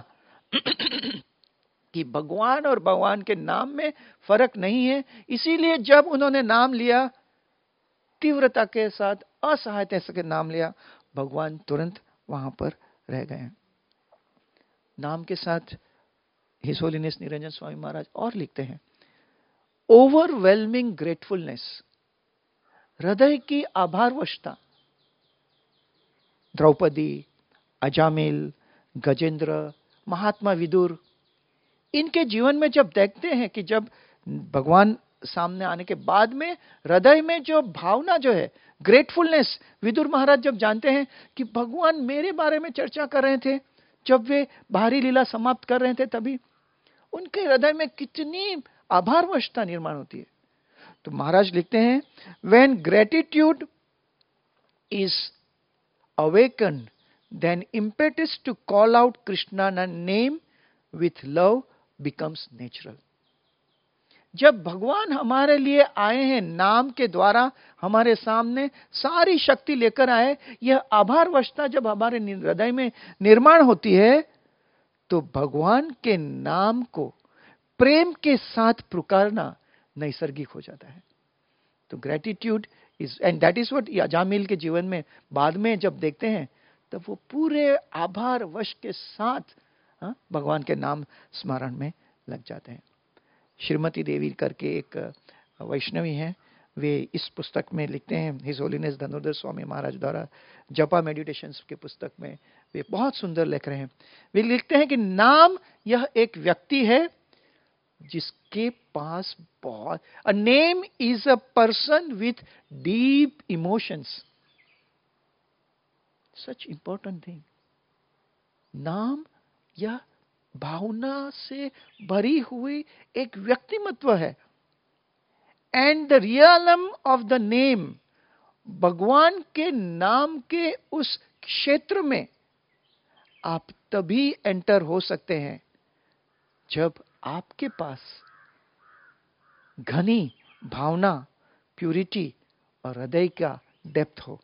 कि भगवान और भगवान के नाम में फर्क नहीं है। इसीलिए जब उन्होंने नाम लिया, तीव्रता के साथ, असहायता से नाम लिया, भगवान तुरंत वहां पर रह गए। नाम के साथ हिज होलीनेस निरंजन स्वामी महाराज और लिखते हैं, ओवरवेलमिंग ग्रेटफुलनेस, हृदय की आभारवशता। द्रौपदी, अजामिल, गजेंद्र, महात्मा विदुर, इनके जीवन में जब देखते हैं कि जब भगवान सामने आने के बाद में हृदय में जो भावना जो है, ग्रेटफुलनेस, विदुर महाराज जब जानते हैं कि भगवान मेरे बारे में चर्चा कर रहे थे, जब वे बाहरी लीला समाप्त कर रहे थे, तभी उनके हृदय में कितनी आभारवशता निर्माण होती है। तो महाराज लिखते हैं, when gratitude is awaken, then impetus to call out Krishna name with love becomes natural. जब भगवान हमारे लिए आए हैं, नाम के द्वारा हमारे सामने सारी शक्ति लेकर आए, यह आभारवशता जब हमारे हृदय में निर्माण होती है, तो भगवान के नाम को प्रेम के साथ पुकारना नैसर्गिक हो जाता है। तो gratitude is, and that is what Ajamil के जीवन में बाद में जब देखते हैं, तब वो पूरे आभार वश के साथ भगवान के नाम स्मरण में लग जाते हैं। श्रीमती देवी करके एक वैष्णवी हैं, वे इस पुस्तक में लिखते हैं, हिज होलीनेस धनुर्धर स्वामी महाराज द्वारा जपा मेडिटेशंस के पुस्तक में वे बहुत सुंदर लिख रहे हैं। वे लिखते हैं कि नाम यह एक व्यक्ति है जिसके पास बहुत, a name is a person with deep emotions. Such important thing. नाम यह भावना से भरी हुई एक व्यक्तिमत्व है। And the realm of the name, भगवान के नाम के उस क्षेत्र में आप तभी एंटर हो सकते हैं जब आपके पास घनी भावना, प्यूरिटी और हृदय का डेप्थ हो।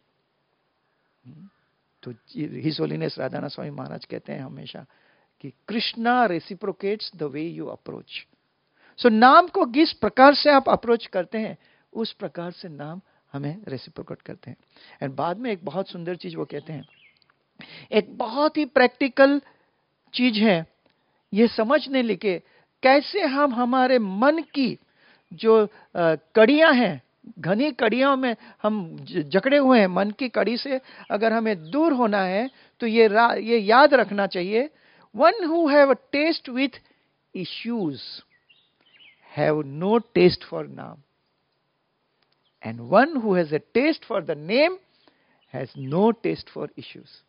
तो हिज होलीनेस राधाना स्वामी महाराज कहते हैं हमेशा कि Krishna reciprocates the way you approach. So नाम को जिस प्रकार से आप अप्रोच करते हैं, उस प्रकार से नाम हमें रेसिप्रोकेट करते हैं। एंड बाद में एक बहुत सुंदर चीज वो कहते हैं, एक बहुत ही प्रैक्टिकल चीज है, ये समझने लिखे कैसे हम हमारे मन की जो कड़ियां हैं, घनी कड़ियों में हम जकड़े हुए हैं, मन की कड़ी से अगर हमें दूर होना है, तो ये याद रखना चाहिए, one who have a taste with issues have no taste for nam, and one who has a taste for the name has no taste for issues.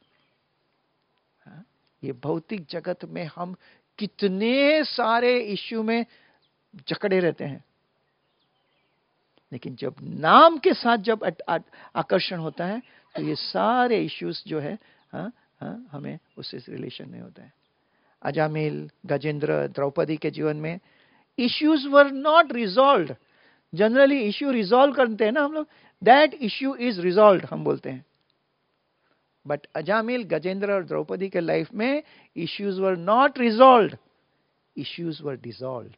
ये भौतिक जगत में हम कितने सारे इश्यू में जकड़े रहते हैं, लेकिन जब नाम के साथ जब आकर्षण होता है, तो ये सारे इश्यूज जो है हमें उससे रिलेशन नहीं होता है। अजामिल, गजेंद्र, द्रौपदी के जीवन में issues were not resolved. Generally issue resolve करते हैं ना हम लोग, दैट इश्यू इज रिजॉल्व्ड हम बोलते हैं, बट अजामिल, गजेंद्र और द्रौपदी के लाइफ में issues were not resolved, issues were dissolved.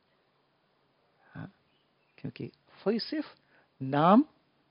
क्योंकि सिर्फ नाम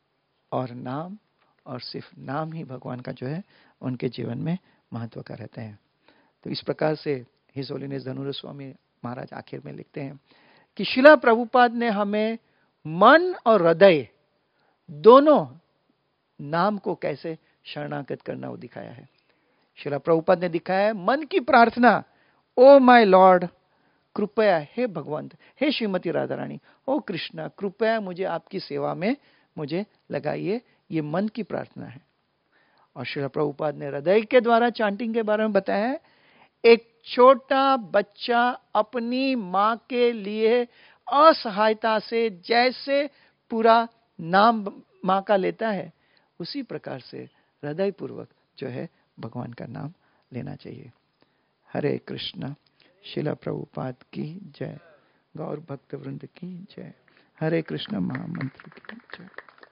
और सिर्फ नाम ही भगवान का जो है उनके जीवन में महत्व का रहते हैं। तो इस प्रकार से हिज होलीनेस धनुर्धर स्वामी महाराज आखिर में लिखते हैं कि शिला प्रभुपाद ने हमें मन और हृदय दोनों नाम को कैसे शरणागत करना वो दिखाया है। शिला प्रभुपाद ने दिखाया है मन की प्रार्थना, ओ माय लॉर्ड, कृपया हे भगवंत, हे श्रीमती राधा रानी, ओ कृष्णा, कृपया मुझे आपकी सेवा में मुझे लगाइए, ये मन की प्रार्थना है। और शिला प्रभुपाद ने हृदय के द्वारा चांटिंग के बारे में बताया है। एक छोटा बच्चा अपनी मां के लिए असहायता से जैसे पूरा नाम मां का लेता है, उसी प्रकार से हृदय पूर्वक जो है भगवान का नाम लेना चाहिए। हरे कृष्णा। शिला प्रभुपाद की जय। गौर भक्त वृंद की जय। हरे कृष्ण महामंत्र की जय।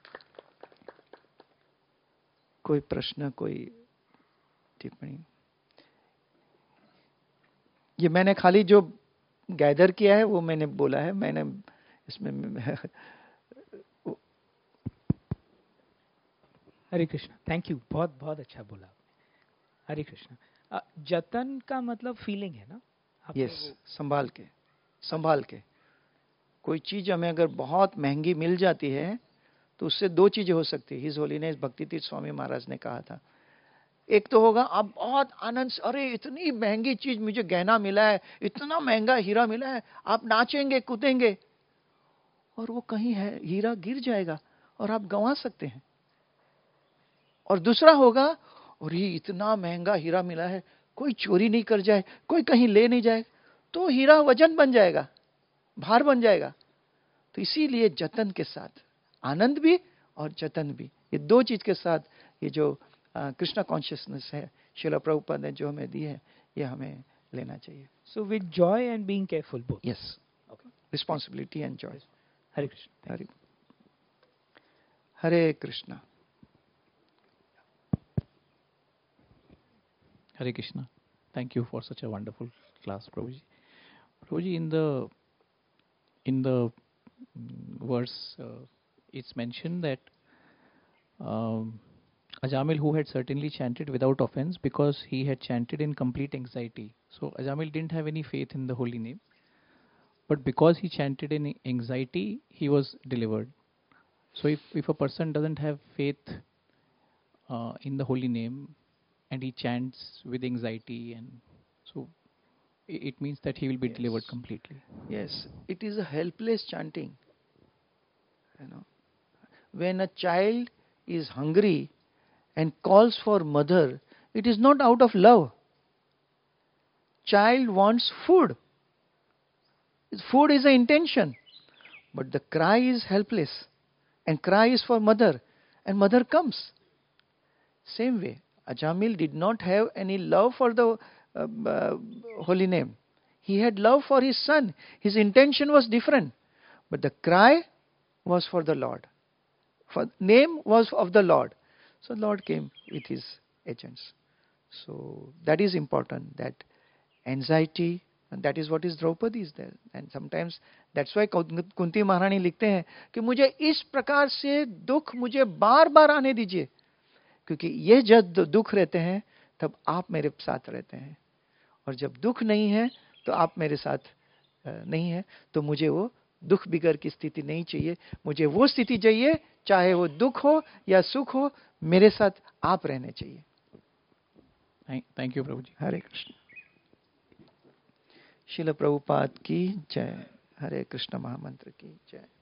कोई प्रश्न, कोई टिप्पणी? ये मैंने खाली जो गैदर किया है वो मैंने बोला है, मैंने इसमें हरे कृष्ण, थैंक यू, बहुत बहुत अच्छा बोला आपने। हरे कृष्ण। जतन का मतलब फीलिंग है ना? यस, संभाल के, संभाल के। कोई चीज हमें अगर बहुत महंगी मिल जाती है तो उससे दो चीजें हो सकती है। हिज होलीनेस भक्ति तीर्थ स्वामी महाराज ने कहा था, एक तो होगा आप बहुत आनंद से, अरे इतनी महंगी चीज मुझे गहना मिला है, इतना महंगा हीरा मिला है, आप नाचेंगे कूदेंगे, और वो कहीं है हीरा गिर जाएगा और आप गंवा सकते हैं। और दूसरा होगा, और ये इतना महंगा हीरा मिला है, कोई चोरी नहीं कर जाए, कोई कहीं ले नहीं जाए, तो हीरा वजन बन जाएगा, भार बन जाएगा। तो इसीलिए जतन के साथ, आनंद भी और जतन भी, ये दो चीज के साथ ये जो कृष्णा कॉन्शियसनेस है श्रील प्रभुपाद ने जो हमें दी है, ये हमें लेना चाहिए। So with joy and being careful both. Yes, responsibility and joy. Hare Krishna. Hare Hare Krishna. Hare Krishna. Thank you for such a wonderful class, Prabhuji. Prabhuji, in the verse, it's mentioned that Ajamil, who had certainly chanted without offense because he had chanted in complete anxiety. So Ajamil didn't have any faith in the holy name, but because he chanted in anxiety, he was delivered. So if a person doesn't have faith in the holy name and he chants with anxiety, and so it means that he will be delivered completely. Yes, it is a helpless chanting. When a child is hungry and calls for mother, it is not out of love. Child wants food. Food is an intention, but the cry is helpless, and cry is for mother, and mother comes. Same way, Ajamil did not have any love for the holy name. He had love for his son. His intention was different, but the cry was for the Lord. For name was of the Lord. So Lord came with his agents. So that is important, that anxiety, and that is what is Draupadi is there. And sometimes that's why Kunti Maharani लिखते हैं कि मुझे इस प्रकार से दुख मुझे बार बार आने दीजिए, क्योंकि ये जब दुख रहते हैं तब आप मेरे साथ रहते हैं, और जब दुख नहीं है तो आप मेरे साथ नहीं है, तो मुझे वो दुख बिगर की स्थिति नहीं चाहिए। मुझे वो स्थिति चाहिए, चाहे वो दुख हो या सुख हो, मेरे साथ आप रहने चाहिए। Thank you Prabhu ji. हरे कृष्ण। श्रील प्रभुपाद की जय। हरे कृष्ण महामंत्र की जय।